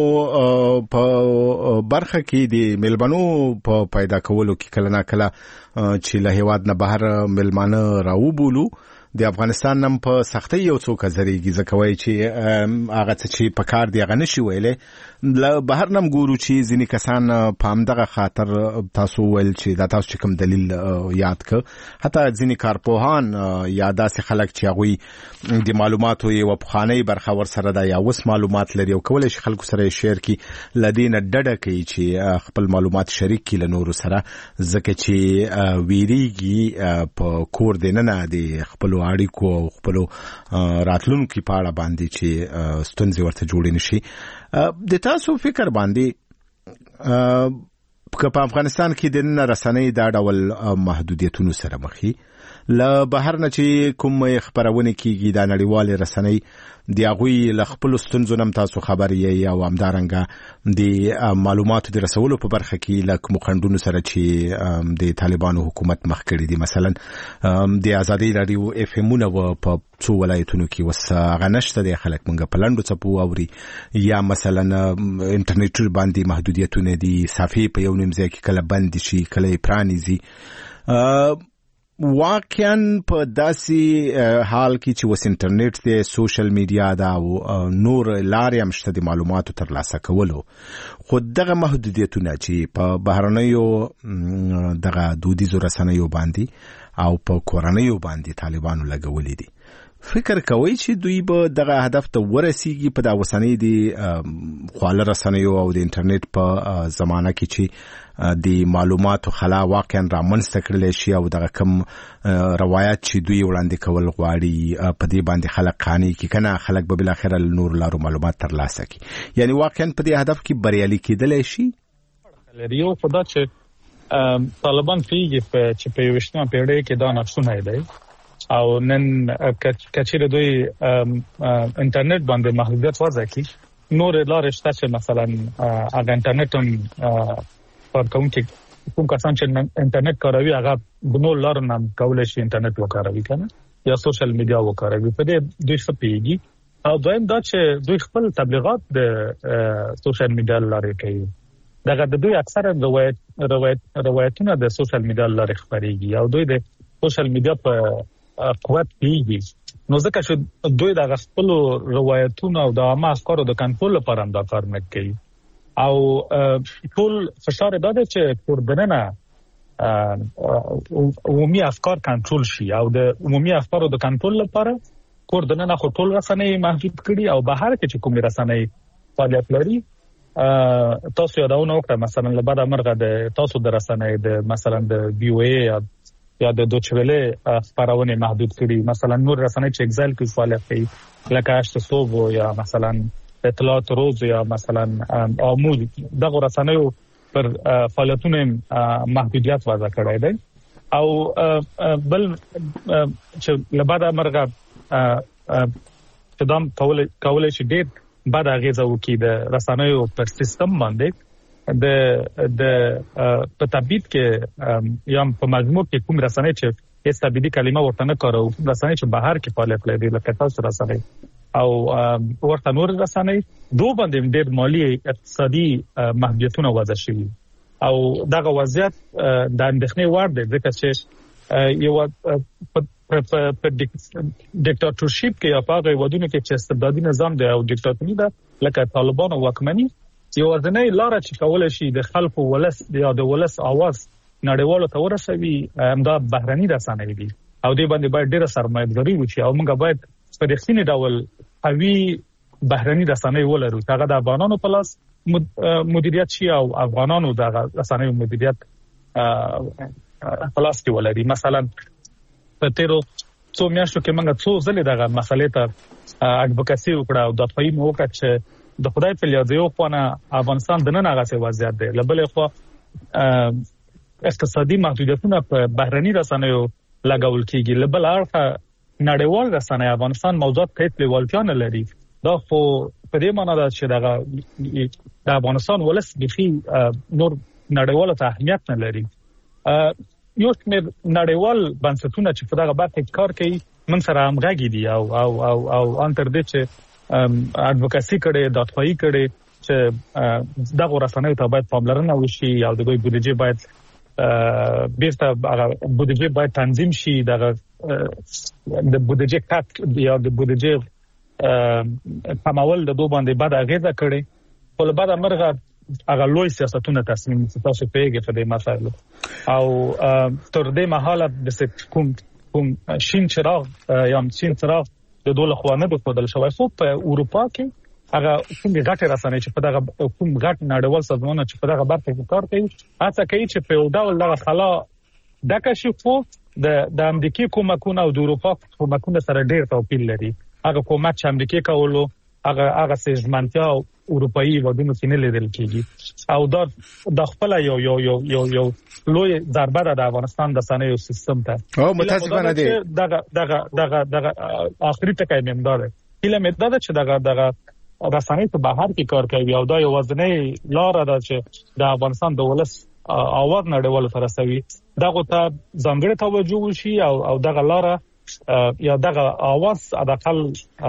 په برخه کې د ملبنو په پیدا کولو کې کله نه کله چې له هیواد نه بهر ملمانه راو بولو د افغانستان نم په سختي یو څوک زریږي ځکوي چې هغه چې په کار دی غنه شي ویلې له بهر نم ګورو چې ځینی کسان په همدغه خاطر تاسو ول چې دا تاسو کوم دلیل یاد ک حتی ځینی کارپوهان یا داسې خلک چې هغه د معلوماتو یو بخانه برخه ور سره دا یا وس معلومات لري او کولای شي خلکو سره شیر کی لدین ډډه کوي چې خپل معلومات شریک کړي نور سره ځکه چې ویریږي په کور دینه دی خپل اړیکو او خپل راتلونکو په اړه باندې چې ستونزې ورته جوړې نشي د تاسو فکر باندې په افغانستان کې د رسنۍ دا ډول محدودیتونو سره مخ له بهر نه چې کوم خبرونه کیږي د نړیوال رسنۍ دی هغه له خپل ستونزو نم تاسو خبرې یا وامدارنګه د معلوماتو د رسولو په برخه کې له کوم خندونو سره چې د طالبانو حکومت مخ کړی دی مثلا د ازادي رادیو اف ام نو په څو ولایتونو کې وسه غنشته د خلک منګه پلانډو چپو اوري یا مثلا انټرنیټ باندې محدودیتونه دي صفحې په یو نیم ځای کې کله بند شي کله پرانیزي واقعا په داسې حال کې چې وس انټرنیټ دی سوشل میډیا دا او نور لارې هم شته د معلوماتو ترلاسه کولو خو دغه محدودیتونه چې په بهرنیو دغه دودیزو رسنیو باندې او په کورنیو باندې طالبانو لګولې دي فکر کوي چې دوی به دغه هدف ته ورسیږي په د وسنۍ دي خواله رسنیو او د انټرنیټ په زمانہ کې چې د معلوماتو خلا واقعا رامنځته کړل شي او دغه کم روایت چې دوی وړاندې کول غواړي په دې باندې خلک قانې کې کنه خلک به بل اخر نور لارو معلومات ترلاسه کړي یعنی واقعا په دې هدف کې بریالي کېدل شي لري او خدا چې طالبان پیږي چې په یوشتمه پیړۍ کې دا نقشونه دی او نن کچېره دوی انټرنیټ باندې محدودیت وضع کړي نور لارې شته چې مثلا هغه انټرنیټ هم پر کوم چې کوم کسان چې انټرنیټ کاروي هغه د نور لارو نه کولای شي انټرنیټ وکاروي کنه یا سوشل میډیا وکاروي په دې دوی څه پیږي او دویم دا چې دوی خپل تبلیغات د سوشل میډیا لارې کوي دغه د دوی اکثره روایت روایت روایتونه د سوشل میډیا لارې خبريږي او دوی د سوشل میډیا په قوت پیږي نو ځکه چې دوی د خپل روایتونو او د عامه افکارو د کنټرول لپاره هم دا کار نه کوي او ټول فشار دا دی چې کوردنه عمومي افکار کنټرول شي او د عمومي افکارو د کنټرول لپاره کوردنه خو ټول رسنۍ محدود کړي او بهر کې چې کوم رسنۍ فعالیت لري تاسو یادونه وکړه مثلا لبعد امرغه د تاسو د رسنۍ د مثلا د بي او اي یا د دوچویلې خبرونه محدود کړي مثلا نور رسنۍ چې ایگزایل کې فعالیت کوي لکه اشت صوب یا مثلا اطلاعات روز یا مثلا آموز دغه رسنیو پر فعالیتونو محدودیت وضع کړی دی او بل چې لباده مرغه چې دام کول کول شي ډېر بعد هغه ځو کې د رسنیو پر سیستم باندې د د په تبعید کې یا په مجموع کې کوم رسنۍ چې هیڅ تبعیدي کلمه ورته نه کارو رسنۍ چې بهر کې فعالیت لري لکه تاسو رسنۍ او ورته نور رسنۍ دوه باندې ډېر مالی اقتصادي محدودیتونه وضع شوي او دغه وضعیت د اندېښنې وړ دی ځکه چې یو په ډیکټاتورشپ کې یا په هغه ودونو کې چې استبدادي نظام دی او ډیکټاتوري ده لکه طالبان او واکمني یو ځنې لار چې کول شي د خلکو ولس یا د ولس आवाज نړیوالو ته ورسوي همدا بهرني رسنۍ دي او دې باندې باید ډېر سرمایه‌داري وشي او موږ باید په رښتینی ډول قوي بهرني رسنۍ ولرو هغه د افغانانو په لاس مدیریت شي او افغانانو د رسنۍ مدیریت په لاس کې ولري. مثلا په تیرو څو میاشتو کې موږ څو ځلې دغه مسلې ته اډوکاسي وکړه او د پای مو وکړ چې د خدای په لیاد یو خونه افغانستان د نن هغه څه وضعیت دی لبلې خو اقتصادي محدودیتونه په بهرني رسنیو لګول کیږي لبل اړخه نړیوال رسنۍ افغانستان موضوعات ته لیوالتیا نه لري دا خو په دې معنی ده چې دغه د افغانستان ولس بخي نور نړیوال ته اهمیت نه لري. یو څمر نړیوال بنسټونه چې په دغه برخه کار کوي من سره همغږي دي او او او او ان تر دې چې اډوکاسي کړي داتخوایي کړي چې دغه رسنیو ته باید پاملرنه وشي او د دوی بودیجه باید بیرته هغه بودیجه باید تنظیم شي دغه د بودیجه کټ یا د بودیجه کمول د دوه باندې بعد اغیزه کړي په بعد مرغه هغه لوی سیاستونه تصمیم چې تاسو پیګه په دې مسایلو او تر دې مهاله د کوم کوم شین چراغ یا شین چراغ د دوله خوانه په بدل شوی خو په اروپا کې هغه کوم غټه رسنۍ چې په دغه کوم غټ نړیوال سازمانونه چې په دغه برخه کې کار کوي هڅه کوي چې په ډول دغه خلا د کشفو د د امریکای کومکونه او د اروپا کومکونه سره ډېر توپیر لري هغه کومک چې امریکای کولو هغه هغه سیزمنتیا اروپאי ودونو کې نه لیدل کیږي او دا د خپل یو یو یو یو یو لوی ضربه ده د افغانستان د سنیو سیستم ته او متاسفانه دي دغه دغه دغه دغه اخري ټکی ممدار کله مدد چې دغه دغه رسنۍ په بهر کې کار کوي او دا یو وزنې لار ده چې د افغانستان د ولس اواز نړیوال سره سوي دغه ته ځانګړی توجه وشي او او دغه لار یا دغه اواز ادقل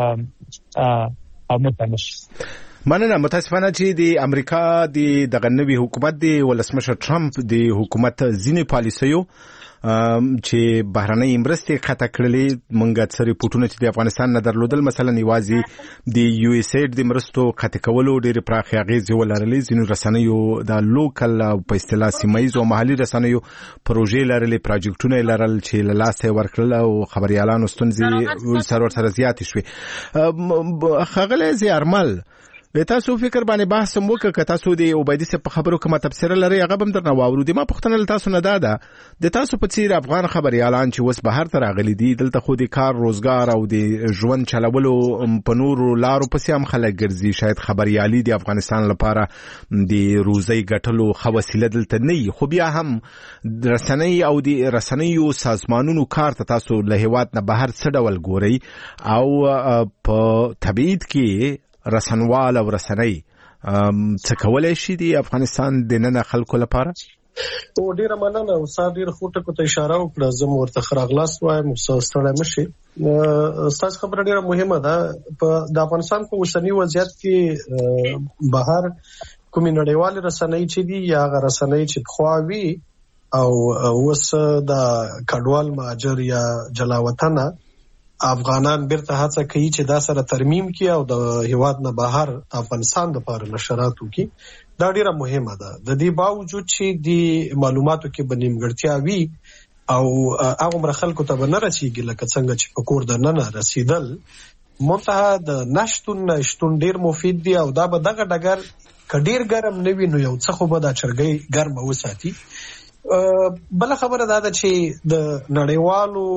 ا متنش مننه. متاسفانه چې د امریکا د دغه نوي حکومت دی ولسمشر ټرمپ د حکومت ځینې پالیسیو چې بهرنۍ مرستې خطا کړلې مونږه څه ریپورتونه چې د افغانستان نه درلودل مثلا نیوازي د یو اس ایډ د مرستو خطا کولو ډېر پراخه اغیزې ولرلې ځینو رسنیو د لوکل په اصطلاح سیمایي او محلي رسنیو پروژې لرلې پروجیکټونه لرل چې له لاسه ورکړل او خبريالانو ستونزې سره سره زیات شوې خغله زیارمل تاسو فکر باندې بحث مو وکړه تاسو د عبیدی څخه په خبرو کومه تفسیر لري هغه هم درنه واورو د ما پښتنه تاسو نه داده د تاسو په څیر افغان خبريالان چې وس بهر تر غلي دي دلته خو د کار روزګار او د ژوند چلولو په نور لارو پسې هم خلک ګرځي شاید خبريالي د افغانستان لپاره د روزي ګټلو خو وسیله دلته نه خو بیا هم رسنۍ او د رسنیو سازمانونو کار ته تاسو له هیواد نه بهر څه ډول ګوري او په تبعید کې رسنوال او رسنۍ څه کولای شي د افغانستان د نن خلکو لپاره او ډیره مننه او ساده ډیره خوټه کوته اشاره وکړه زموږ ورته خراغلاس وایم ستړی مشي استاد خبره ډیره مهمه ده په د افغانستان په اوسنی وضعیت کې بهر کوم نړیوال رسنۍ چې دي یا غیر رسنۍ چې خواوي او وس د کډوال مهاجر یا جلاوطنه افغانان بیرته هڅه کوي چې دا سره ترمیم کړي او د هیواد نه بهر افغانستان د لپاره نشرات وکړي دا ډیره مهمه ده د دې باوجود چې د معلوماتو کې بنیمګړتیا وي او هغه مر خلکو ته نه رسیږي لکه څنګه چې په کور د نه رسیدل منتها د نشټون نشټون ډیر مفید دی او دا به دغه ډګر کډیر ګرم نه وي نو یو څه خو به دا چرګي ګرم وساتي. بل خبره دا ده چې د نړیوالو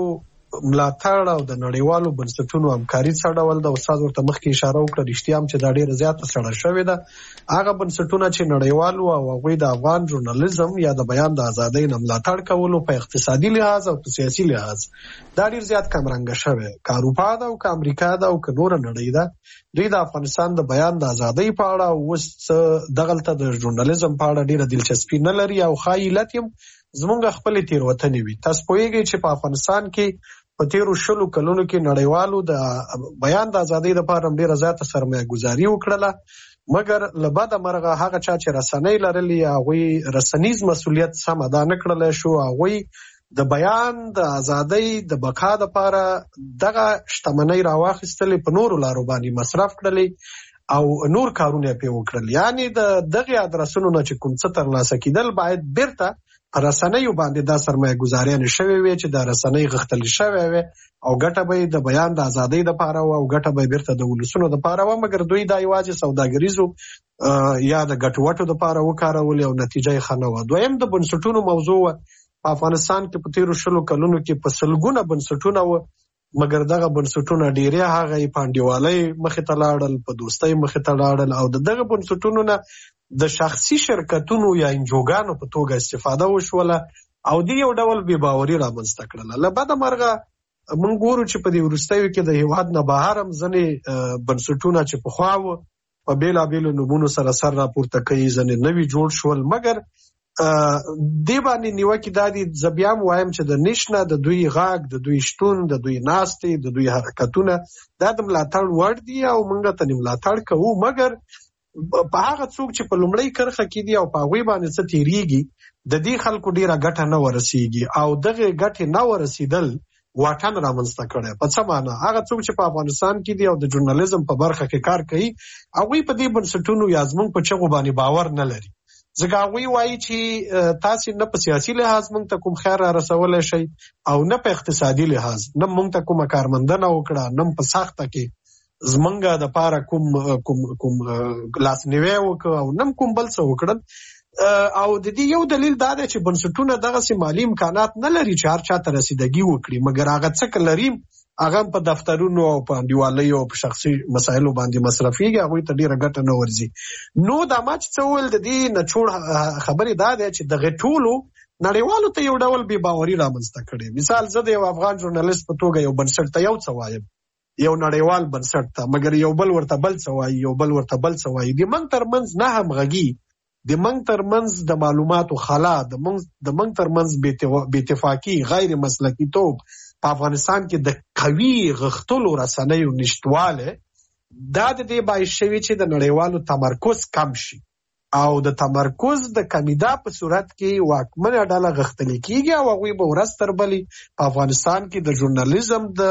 ملاتړ او د نړیوالو بنسټونو همکاري څه ډول ده. استاد ورته مخکې اشاره وکړه، رښتیا هم چې دا ډېره زیاته سړه شوې ده. هغه بنسټونه چې نړیوالو او هغوی د افغان ژورنالیزم یا د بیان د ازادۍ نه ملاتړ کولو په اقتصادي لحاظ او په سیاسي لحاظ دا ډېر زیات کمرنګه شوی. که اروپا ده او که امریکا ده او که نوره نړۍ ده، دوی د افغانستان د بیان د ازادۍ په اړه اوس دغلته د ژورنالیزم په اړه ډېره دلچسپي نه لري او ښایي علت یې زمونږ خپلې تېروتنې وي. تاسو پوهېږئ چې په افغانستان کې په تیرو شلو کلونو کې نړیوالو د بیان د ازادۍ لپاره ډېره زیاته سرمایه ګذاري وکړله، مګر له بده مرغه هغه چا چې رسنۍ لرلې هغوی رسنیز مسؤلیت سم ادا نه کړلی شو. هغوی د بیان د ازادۍ د بقا لپاره دغه شتمنۍ راواخیستلې، په نورو لارو باندې مصرف کړلې او نور کارونه پې وکړل. یعنې د دغې ادرسونو نه چې کوم څه ترلاسه کېدل باید بیرته په رسنیو باندې دا سرمایه ګذاریانې شوې وې چې دا رسنۍ غښتلې شوې وې او ګټه به یې د بیان د ازادۍ دپاره وه او ګټه به یې بیرته د ولسونو دپاره وه، مګر دوی دا یوازې سوداګریزو یا د ګټو وټو دپاره وکارولې او نتیجه یې ښه نه وه. دویم د بنسټونو موضوع وه. په افغانستان کې په تېرو شلو کلونو کې په سلګونه بنسټونه وه، مګر دغه بنسټونه ډېری هغه یې په انډیوالۍ مخې ته لاړل، په دوستۍ مخې ته لاړل او د دغه بنسټونو نه د شخصي شرکتونو یا انجوګانو په توګه استفاده وشوله او دې یو ډول بې باوري رامنځته کړله. له بده مرغه موږ ګورو چې په دې وروستیو کې د هېواد نه بهر هم ځینې بنسټونه چې پخوا وو په بېلابېلو نومونو سره سر راپورته کوي، ځینې نوي جوړ شول، مګر دې باندې نیوکې دا دي، زه بیا هم وایم چې د نشنه د دوی غږ، د دوی شتون، د دوی ناستې، د دوی حرکتونه دا د ملاتړ وړ دي او موږ ته ملاتړ کوو، مګر په هغه څوک چې په لومړۍ کرښه کې دي او په هغوی باندې څه تېرېږي د دې خلکو ډېره ګټه نه ورسېږي او دغې ګټې نه ورسېدل واټن رامنځته کړی. په څه معنا؟ هغه څوک چې په افغانستان کې دي او د ژورنالیزم په برخه کې کار کوي هغوی په دې بنسټونو یا زموږ په چغو باندې باور نه لري، ځکه هغوی وایي چې تاسې نه په سیاسي لحاظ موږ ته کوم خیر را رسولی شئ او نه په اقتصادي لحاظ، نه موږ ته کومه کارمندنه وکړه، نه په سخته کې زمونږ د پاره کوم کوم کوم لاسنیوی وکړ او نم کوم بل څه وکړل. او د دې یو دلیل دا دی چې بنسټونه دغسې مالي امکانات نه لري چې هر چا ته رسیدګي وکړي، مګر هغه څه که لري هغه په دفترونو او په انډیوالیو او په شخصي مسایلو باندې مصرفېږي، هغوی ته ډېره ګټه نه ورځي. نو دا ما چې څه وویل د دې نچوړ خبرې دا دی چې دغې ټولو نړیوالو ته یو ډول بې باوري رامنځته کړې. مثال زه د یو افغان ژورنالیست په توګه یو بنسټ ته یو څه وایم، یو نړیوال بنسټ ته، مګر یو بل ورته بل څه وایي، یو بل ورته بل څه وایي. د موږ ترمنځ نه همغږي، د موږ ترمنځ د معلوماتو خلا، د موږ ترمنځ بې اتفاقي، غیر مسلکي توب په افغانستان کې د قوي غښتلو رسنیو نشتوالی دا د دې باعث شوي چې د نړیوالو تمرکز کم شي او د تمرکز د کمیدا په صورت کې واکمنه ډله غښتلې کېږي او هغوی به ورځ تر بلې په افغانستان کې د ژورنالیزم د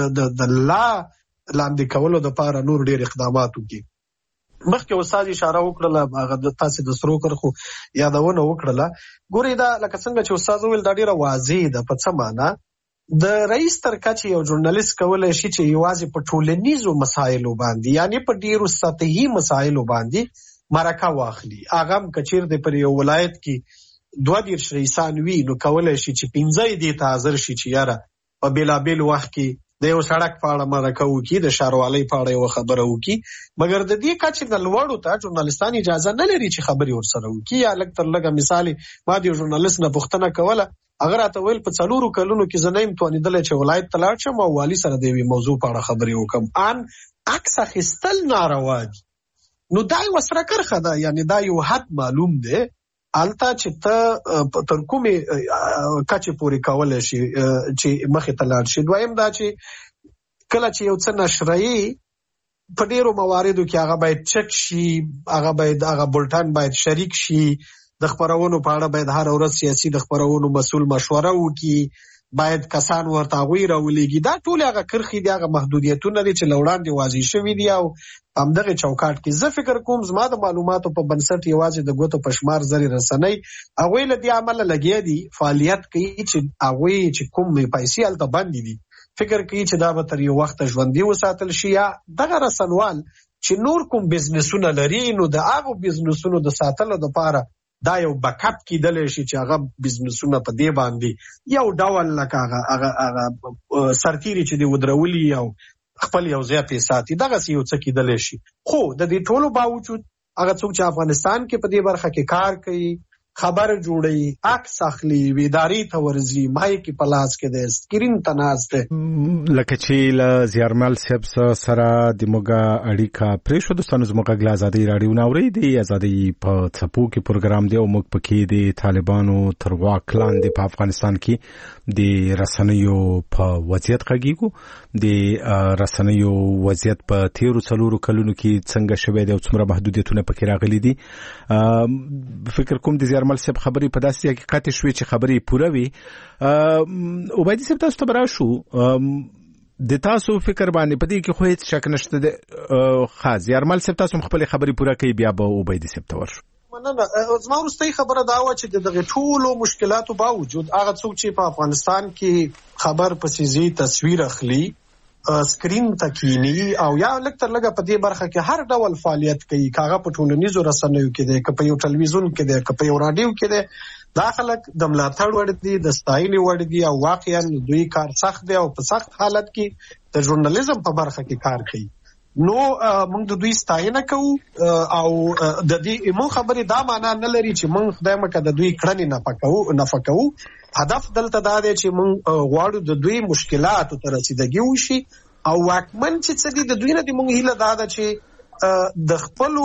د لا لاندې کولو دپاره نور ډېر اقدامات وکړي. مخکې استاد اشاره وکړله، هغه تاسې د سرو کرښو یادونه وکړله. ګورئ دا لکه څنګه چې استاد وویل دا ډېره واضح ده. په څه معنا؟ د رئیس تر کچې یو ژورنالیست کولی شي چې یوازې په ټولنیزو مسایلو باندې یعنې په ډېرو سطحي مسایلو باندې مرکه واخلي. هغه هم که چېرته پر یو ولایت کې دوه دېرش رئیسان وي نو کولی شي چې پنځه یې دې ته حاضر شي چې یاره په بېلابېل وخت کې د یو سړک په اړه مرکه وکړي، د ښاروالۍ په اړه یوه خبره وکړي، مګر د دې کچې نه لوړو ته ژورنالیستان اجازه نه لري چې خبرې ورسره وکړي. یا لږ تر لږه مثال ما د یو ژورنالیست نه پوښتنه کوله، هغه راته ویل په څلورو کلونو کې زه نه یم توانېدلی چې ولایت ته لاړ شم او والي سره د یوې موضوع په اړه خبرې وکړم. ان عکس اخیستل ناروا دي. نو دا یوه سره کرښه ده، یعنې دا یو حد معلوم دی هلته چې ته تر کومې کچې پورې کولی شي چې مخې ته لاړ شي. دویم دا چې کله چې یو څه نشرهیې په ډېرو مواردو کې هغه باید چک شي، هغه باید هغه بولټن باید شریک شي، د خپرونو په اړه باید هره ورځ سیاسي د خپرونو مسؤل مشوره وکړي، باید کسان ورته هغوی راولېږي. دا ټول هغه کرښې دي، هغه محدودیتونه دي چې له وړاندې واضح شوي دي او په همدغې چوکاټ کې زه فکر کوم زما د معلوماتو په بنسټ یوازې د ګوتو په شمار زرې رسنۍ هغوی له دې عمله لګیا دي، فعالیت کوي چې هغوی چې کوم پیسې هلته بندې دي فکر کوي چې دا به تر یو وخته ژوندي وساتل شي. یا دغه رسنوال چې نور کوم بزنسونه لري نو د هغو بزنسونو د ساتلو دپاره دا یو بیکاپ کیدل شي چې هغه بزنسونه په دې باندې یو ډول لکه هغه هغه سرتیري چې دی ودرولي او خپل یو ځای په ساتي دغه یو څه کیدل شي. خو د دې ټولو باوجود هغه څوک چې افغانستان کې په دې برخه کې کار کوي، خبر جوړي، عکس اخلي، ویداری ته ورځي، مایک په لاس کې دی، سکرین ته ناست دی. لکه چې له زیارمل صاحب سره د موږ اړیکه پرې شو دوستانو، زموږ غلا ازادي راډیو ناوري دی ازادي په څپو کې پروګرام دی او موږ پکې د طالبانو تر واک لاندې په افغانستان کې د رسنیو په وضعیت غږیږو، د رسنیو وضعیت په تیرو څلورو کلونو کې څنګه شوی دی او څومره محدودیتونه پکې راغلي دي. فکر کوم د مل صاحب خبرې په داسې حقیقت شوي چې خبرې پوره وي. عبیدي صاحب تاسو ته براشو د تاسو فکر باندې په دې کې خو هیڅ شک نشته د خاص یارمل صاحب تاسو خپل خبرې پوره کوي بیا به عبیدي صاحب ته ورشو. مننه. زما وروستۍ خبره دا و چې دغه ټولو مشکلاتو باوجود هغه څوک چې په افغانستان کې خبر پسې زی تصویر اخلي، سکرین تکینی او یا لکتر لګه په دې برخه کې هر ډول فعالیت کوي، کاغه په ټولنیزو رسنیو کې دی، که په یو ټلویزیون کې دی، که په یو رادیو کې دی، دا خلک د ملاتړ وړ دي، د ستاینې وړ دي او واقعا دوی کار سخت دی او په سخت حالت کې د ژورنالیزم په برخه کې کار کوي. نو موږ د دوی ستاینه کوو او د دې مو خبرې دا معنا نه لري چې موږ خدای مکه د دوی کړنې نه پکاو نه فکاو. هدف دلته دا دی چې موږ غواړو د دوی مشکلاتو ته رسیدګي وشي او واکمن چې څه دي د دوی نه د موږ هیله دا ده چې د خپل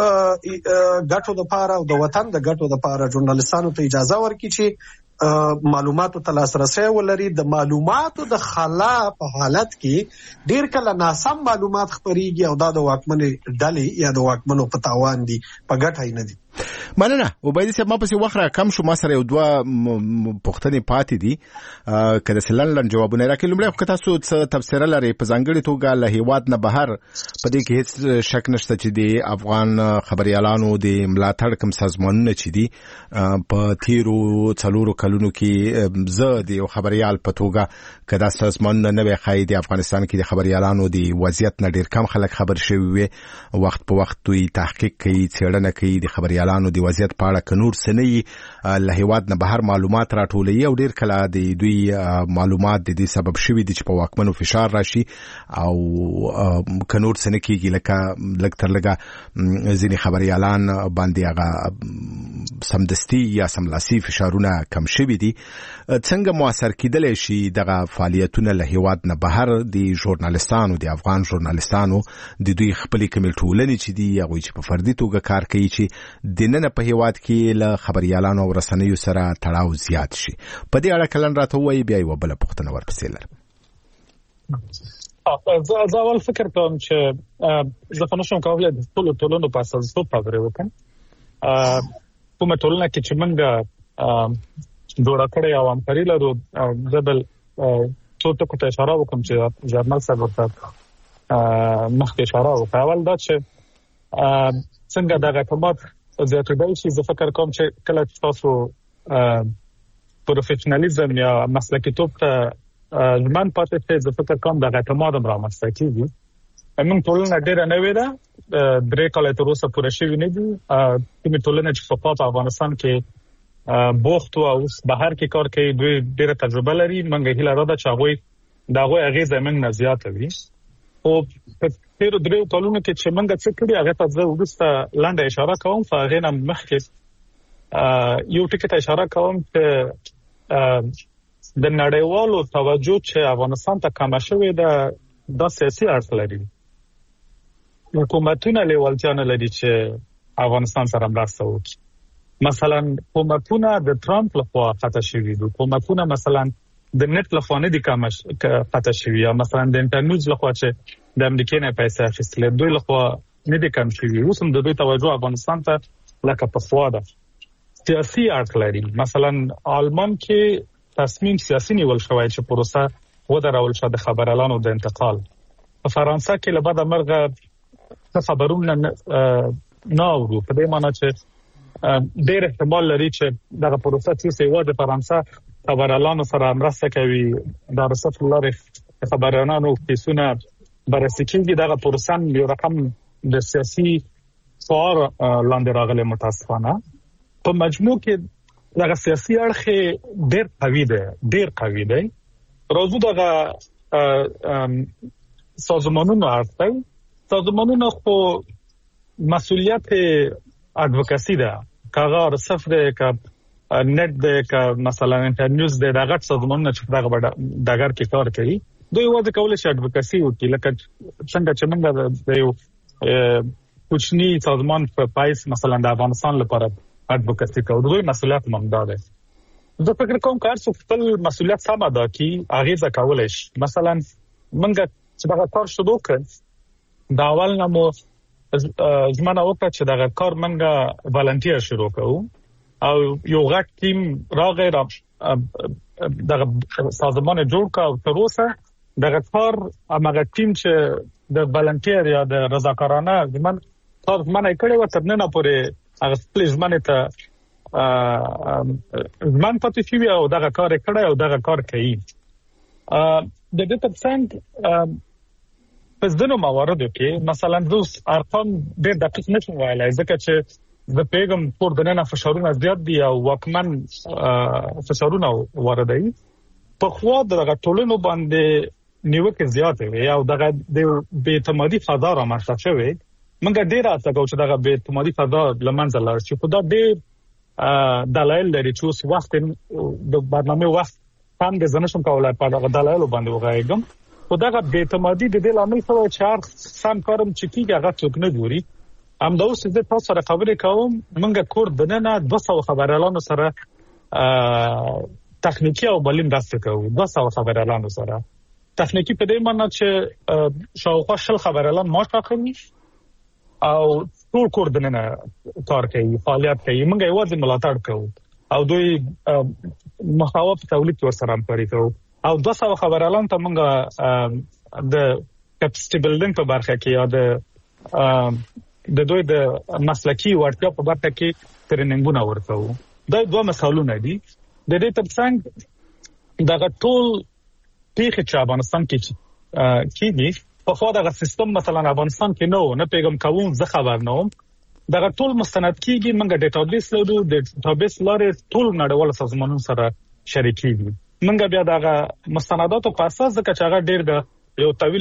ګټو لپاره او د وطن د ګټو لپاره ژورنالیستانو ته اجازه ورکړي چې معلوماتو ته لاسرسی ولري. د معلوماتو د خلا په حالت کې ډیر کله ناسم معلومات خپريږي او دا د واکمنې ډلې یا د واکمنو په تاوان دي، په ګټه یې نه دي. مننه. عبیدي صاحب ما پسې وخت را کم شو، ما سره یو دوه پوښتنې پاتې دي که داسې لنډ لنډ جوابونه راکړي. لومړی خو که تاسو څه تبصره لرئ په ځانګړې توګه له هېواد نه بهر په دې کې هېڅ شک نشته چې د افغان خبریالانو د ملاتړ کوم سازمانونه چې دي په تیرو څلورو کلونو کې زه د یو خبریال په توګه که دا سازمانونه نه وی ښایي د افغانستان کې د خبریالانو د وضعیت نه ډېر کم خلک خبر شوي وي، وخت په وخت دوی تحقیق کوي، څېړنه کوي د خبریالانو د وضعیت په اړه که نور څه نه وي له هېواد نه بهر معلومات راټولوي او ډېر کله د دوی معلومات د دې سبب شوي دي چې په واکمنو فشار راشي او که نور څه نه کېږي لکه لږ تر لږه ځینې خبریالان باندې هغه سمدستي یا سملاسي فشارونه کم شوي دي. څنګه مؤثر کېدلی شي دغه فعالیتونه له هېواد نه بهر د ژورنالیستانو د افغان ژورنالیستانو د دوی خپلې کومې ټولنې چې دي هغوی چې په فردي توګه کار کوي چې دننه په هېواد کې له خبریالانو او رسنیو سره تړاو زیات شي؟ په دې اړه کلن راته ووایي، بیا یوه بله پوښتنه ورپسې لرم. زه اول فکر کوم چې زه خو نشم کولی د ټولو ټولنو په اساساتو خبرې وکړم. کومه ټولنه کې چې موږ جوړه کړې او همکاري لرو، زه بل څو ټکو ته اشاره وکړم چې جرنال صاحب ورته مخکې اشاره وکړه. اول دا چې څنګه دغه اعتماد زیاتېدای شي. زه فکر کوم چې کله چې تاسو پروفیشنالیزم یا مسلکیتوب ته ژمن پاتې شئ، زه فکر کوم دغه اعتماد هم رامنځته کېږي. موږ ټولنه ډېره نوې ده، درې کاله تر اوسه پوره شوي نه دي. کومې ټولنه چې پخوا په افغانستان کې بوخت او اوس بهر کې کار کوي، دوی ډېره تجربه لري. موږ هیله ده چې هغوی د هغوی اغېزه موږ نه زیاته وي. خو په تېرو درېو کلونو کې چې موږ څه کړي هغې ته زه وروسته لنډه اشاره کوم. خو هغې نه مخکې یو ټکي ته اشاره کوم چې د نړیوالو توجه چې افغانستان ته کمه شوې ده، دا سیاسي اړخ لري. حکومتونه لیوالتیا نه لري چې افغانستان سره مرسته وکړي. مثلا حکومتونه د ټرمپ لخوا خطا شوي دي، حکومتونه مثلا د نت لخوا نه دي خطا شوي، یا مثلا د انټرنیټ لخوا چې د امریکا نه پیسې اخیستلې دوی لخوا نه دي کم شوي. اوس هم د دوی توجه افغانستان ته لکه پخوا ده. سیاسي اړخ لري. مثلا آلمان کې تصمیم سیاسي نیول شوی چې پروسه ودرول شوه د خبریالانو د انتقال. په فرانسه کې له بده مرغه خبرونه نه اورو، په دې معنی چې ډېر احتمال لري چې دغه پروسه چې یوازې د فرانسه خبریالانو سره مرسته کوي، د رسټ لارې خبریالانو کیسونه بررسي کېږي. دغه پروسه یو رقم د سیاسي فعال لاندې راغلی متاسفانه. په مجموع کې دغه سیاسي اړخ ډېر قوي دی ډېر قوي دی راځو دغه سازمانونو اړخ سازمانونو خو مسئولیت ادوکاسی ده کاغه رسف ده ک نت ده ک مثلا انټرنیوز ده دغه سازمانونه چې دغه دغه کې کار کوي دوی واده کول شي ادوکاسی وکړي لکه څنګه چې موږ د یو کوچنی سازمان په پایس مثلا د افغانستان لپاره ادوکاسی کوو دوی مسئولیت مونږ ده زه فکر کوم کار څو خپل مسئولیت سم ادا کړي هغه ځکه کولای شي مثلا موږ چې دغه کار شروع کړ دا اول نمو زمانه وکړه چې دغه کار منګه والنټیر شروع کوو او یو غټ ټیم راغی را دغه سازمان جوړ کا او تر اوسه دغه کار هغه ټیم چې د والنټیر یا د رضاکارانه زمون کار زمانه کړي و تر نن پورې هغه خپل زمانه ته زمان پاتې شي او دغه کار کړي او دغه کار کوي د دې ترڅنګ په ځینو مواردو کې مثلا دوس ارقام ډېر دقیق نشم ویلای ځکه چې د پیغام پر دننه فشارونه زیات دي او واکمن فشارونه واردوي په خوا دغه ټولنو باندې نیوکه زیاته وي او دغه د بې اعتمادي فضا رامنځته شوی موږ ډېر اته کوو چې دغه بې اعتمادي فضا لمنځه لاړ شي خو دا ډېر دلایل لري چې اوس وخت د برنامه وخت هم د زنشم کولای په دغه دلایل باندې وغایګم خو دغه بې اعتمادي د دې لامل سره چې هر سم کارم چې کیږي هغه څوک نه ګوري هم دا اوس د تاسو سره خبرې کوم موږ کور دننه دوه سوه خبريالانو سره تخنیکی او بلین داسته کوو دوه سوه خبريالانو سره تخنیکی په دې معنی چې شاوخوا شل خبريالان ما ټاکلي او ټول کور دننه کار کوي فعالیت کوي موږ یوازې ملاتړ کوو او دوی مخاوف تولید ورسره همکاري کوو او دوه سوه خبريالان ته موږ د کپاسټي بلډینګ په برخه کې یا د د دوی د مسلکی ورتیا په برخه کې ټریننګونه ورکوو دا دوه مثالونه دي د دې ترڅنګ دغه ټول پیښې چې افغانستان کې کېږي په خو دغه سیستم مثلا افغانستان کې نو نه پیغام کوم زه خبر نه وم دغه ټول مستند کېږي موږ ډیټابیس لرو د ډیټابیس لارې ټول نړیوال سازمانونو سره شریکېږي موږ بیا دغه مستنداتو په اساس د کچاغه ډیر د یو طویل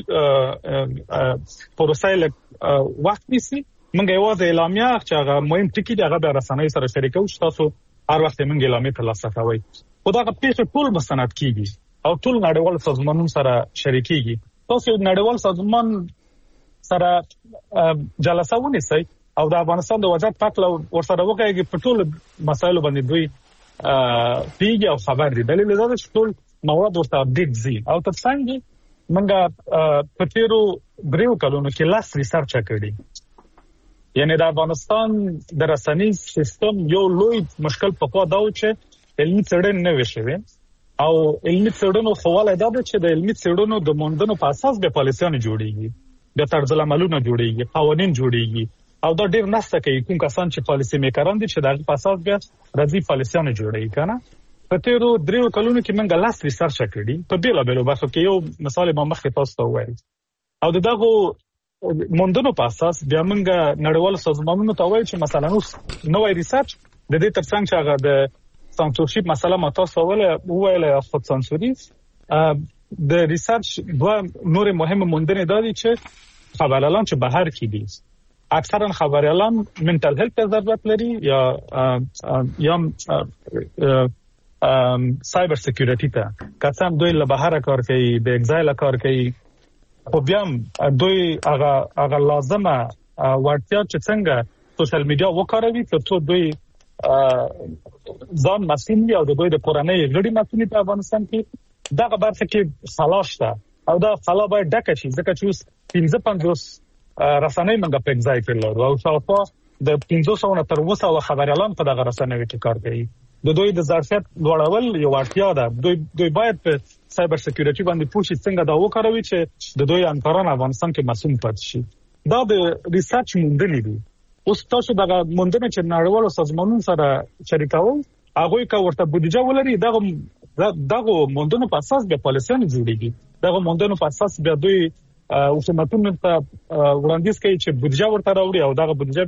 پروسه له وخت نیسي موږ یوازې اعلامیه چې هغه مهم ټکی دی هغه د رسنۍ سره شریکو چې تاسو هر وخت موږ اعلامیه ترلاسه کوئ خو دا پیښه ټول مستند کیږي او ټول نړیوال سازمانونو سره شریکيږي تاسو نړیوال سازمان سره جلسه ونیسئ او د افغانستان د وضعیت په اړه ورسره وکړئ په ټول مسایلو باندې دوی پیږي او خبر دي دلیل دا چې ټول مواد ورته اپډیټ زی او ترڅنګ موږ په تیرو دریو کلونو کې لاس ریسرچ کړی یعنی د افغانستان د رسنۍ سیستم یو لوی مشکل په خوا دا و چې علمي څېړنې نه وي شوې او علمي څېړنو خواله دا ده چې د علمي څېړنو د موندنو په اساس به پالیسیانه جوړیږي د طرزالعملونو جوړیږي قوانین جوړیږي او دا ډیر نسته کوي کوم کسان چې پالیسي میکران دي چې د اساس بیا راځي پالیسیانه جوړیږي کنه په تیرو دریو کلونو کې موږ لاس ریسرچ کړی په بیل بیل برخو کې یو مثال ما مخکې تاسو ته وایي او دغه موندنو په اساس بیا موږ نړیوال سازمانونو ته وایي چې مثلا اوس نوې ریسرچ د دې ترڅنګ چې هغه د سانسورشپ مسله ما تاسو ویل یا خود سانسوري د ریسرچ دوه نور مهمه موندنې دا دي چې خبريالان چې بهر کې دي اکثرا خبريالان منټل هیلث ته ضرورت لري یا یا سایبر سکیورټی ته کسان دوی له بهر کار کوي د ایگزایل کار کوي خو بیا دوی هغه هغه لازمه ورتیا چې څنګه سوشل میډیا وکاروي ترڅو دوی ځان مسئول دي او د دوی د کورنۍ غړي مسئول په افغانستان کې دا برخه کې خلاص ده او دا خلا باید ډکه شي ځکه چې اوس پنځه پنځوس رسنۍ موږ په ځای کې لرو او شاوخوا د پنځه سوه نه تر اوه سوه خبريالان په دغه رسنیو کې کار کوي د دوی د ظرفیت لوړول یو اړتیا ده دوی دوی باید په سایبر سکیورټي باندې پوښتنه څنګه دا وکړوي چې د دوی همکاران افغانستان کې مسؤل پاتې شي دا د ریسرچ موندنې دي اوس تاسو دغه موندنه چې نړیوالو سازمانونو سره شریکاو هغه کا ورته بودیجه ولري دغه دغه موندنه په اساس به پالیسیانه جوړیږي دغه موندنه په اساس به دوی حکومتونو ته وړاندیز کوي چې بودیجه ورته راوړي او دغه بودیجه به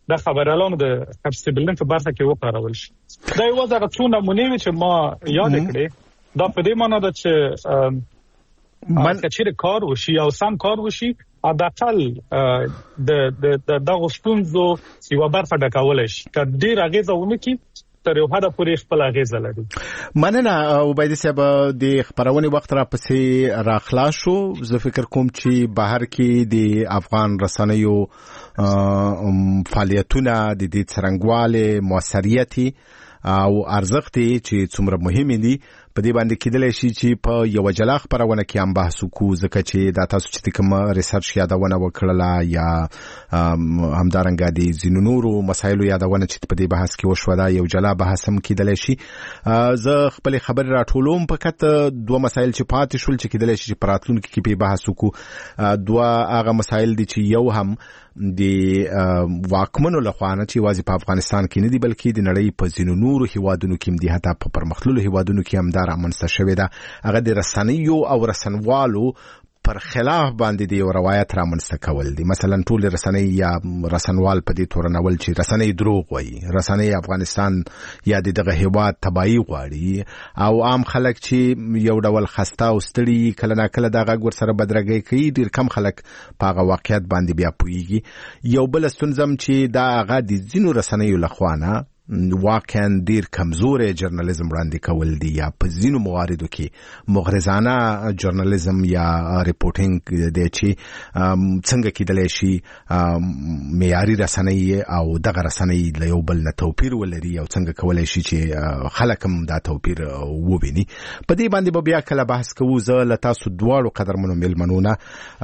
د خبريالانو د خبرسبلن په برخه کې وکړول شي. دا یو ځای څو نمونه چې ما یاد کړې دا په دې معنی ده چې من کچېره کار وشي او سم کار وشي اداقل د د د غوښتنځو یو برخه ډکول شي چې ډیر اغیزونه کی تر یو حد پورې خپل اغیز لري. مننه عبیدی صاحب د خبرونې وخت را پسې راخلاص شو. زه فکر کوم چې بهر کې د افغان رسنیو فعالیتونه د دې څرنګواله موثریت او ارزښت چې څومره مهم دي په دې باندې کېدل شي چې په یو جلا خبرونه کې هم بحث وکړو ځکه چې دا تاسو چې کوم ریسرچ یادونه وکړه یا همدارنګه د ځینو نورو مسایلو یادونه چې په دې بحث کې وشو دا یو جلا بحث هم کېدل شي. زه خپل خبر راټولوم فقط دوه مسایل چې پاتې شول چې کېدل شي چې پراتلونکو کې په بحث وکړو. دوه هغه مسایل دي چې یو هم د واکمنو لخوانه چې واځي په افغانستان کې نه دی بلکې د نړۍ په ځینو نورو هیوادونو کې هم دي حتی په پرمختللو هیوادونو کې هم دا رامنځته شوې ده. هغه د رسنیو او رسنوالو پر خلاف باندې دی یو روایت رامنځته کول دي. مثلا ټول رسنۍ یا رسنوال په دې تورنول چې رسنۍ دروغ وایي، رسنۍ افغانستان یا دغه هیواد تباہي غواړي او عام خلک چې یو ډول خسته او ستړي کله نه کله دغه ګور سره بدرګي کوي. ډیر کم خلک په هغه واقعیت باندې بیا پوهیږي. یو بل ستونزم چې دا هغه د ځینو رسنیو لخوانه واقعا ډیر کمزوري جرنالیزم وړاندې کول دي یا په ځینو مواردو کې مغرضانه جرنالیزم یا ریپورټینګ دی چې څنګه کېدلی شي معیاري رسنۍ او دغه رسنۍ له یو بل نه توپیر ولري او څنګه کولی شي چې خلک هم دا توپیر وویني. په دې باندې به بیا کله بحث کوو. زه له تاسو دواړو قدرمنو مېلمنونه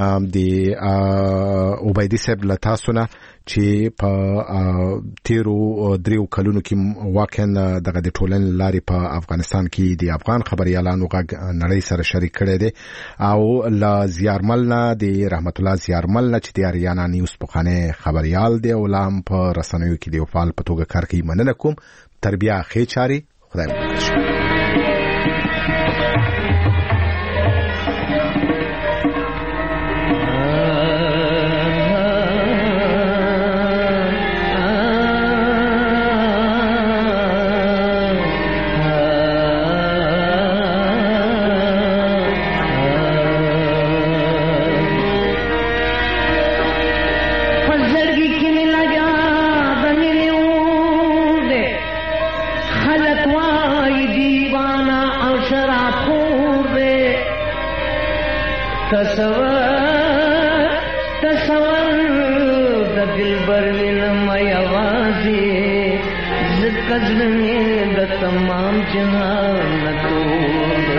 د عبیدي صاحب له تاسو نه چې په تیرو دریو کلونو کې واقعا دغه د ټولنې لارې په افغانستان کې د افغان خبريالانو غږ نړۍ سره شریک کړی دی او لا زیارمل نه د رحمت الله زیارمل نه چې د اریانا نیوز پخوانی خبريال دی او لام په رسنیو کې د فعال په توګه کار کوي. مننه کوم. تربیه ښه چاري. خدای مو تصور تصور د دلبر وینم یوازې ذکر زمې د تمام جهان نکور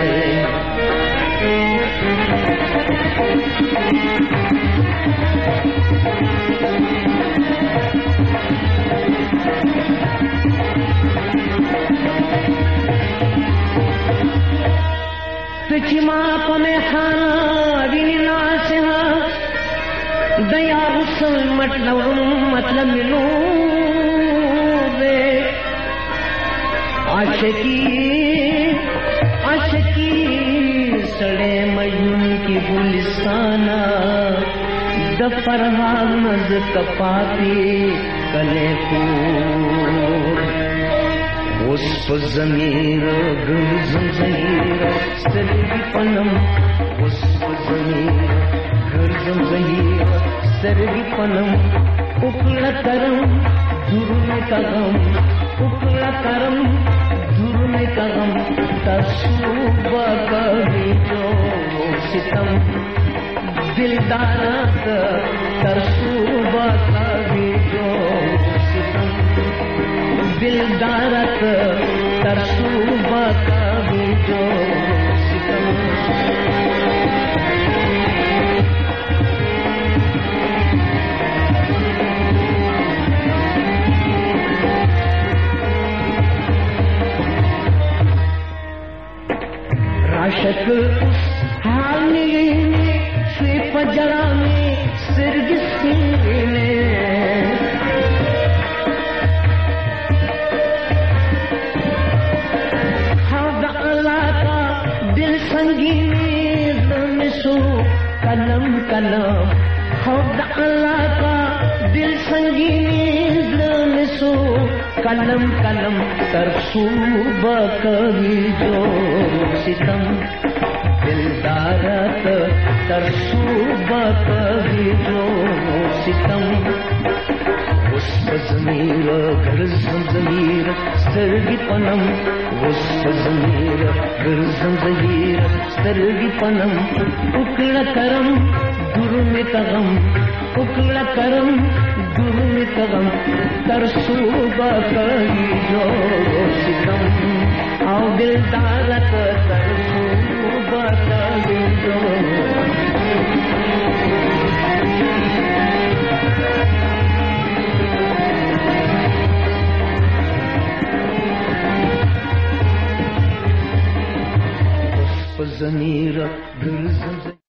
تچ ما پمه خانا दया हुसन मतलब मतलब मिलो दे आशिकी आशिकी सड़े मजनून की गुलिस्ताना दफरहाल नज कपाती कले को उस ज़मीर गुलज़म ज़हीर सरगी पनम उस ज़मीर गुलज़म ज़हीर सरगी पनम उकला करम धुरने का गम उकला करम धुरने का गम तसूबा कभी जो सितम दिलदारत तसूबा कभी जो सितम दिलदारत तसूबा कभी जो सितम आशक उस हाल में से पजरा में सिरगिस्ती ने हवा अल्लाह का दिल संगीन में सो कलम कलम خوف الله کا دل संगीनी नसो कलम कलम तरसू बकवी जो सितम दिलदारत तरसू बकवी जो सितम उस ज़मीर गर्ज़म ज़मीर सरगी पनम उस ज़मीर गर्ज़म ज़मीर सरगी पनम उकड़ा करम गुरु में तगम उकड़ा करम गुरु में तगम तरसू बकवी जो सितम आओ दिलदारत तरसू बकवी जो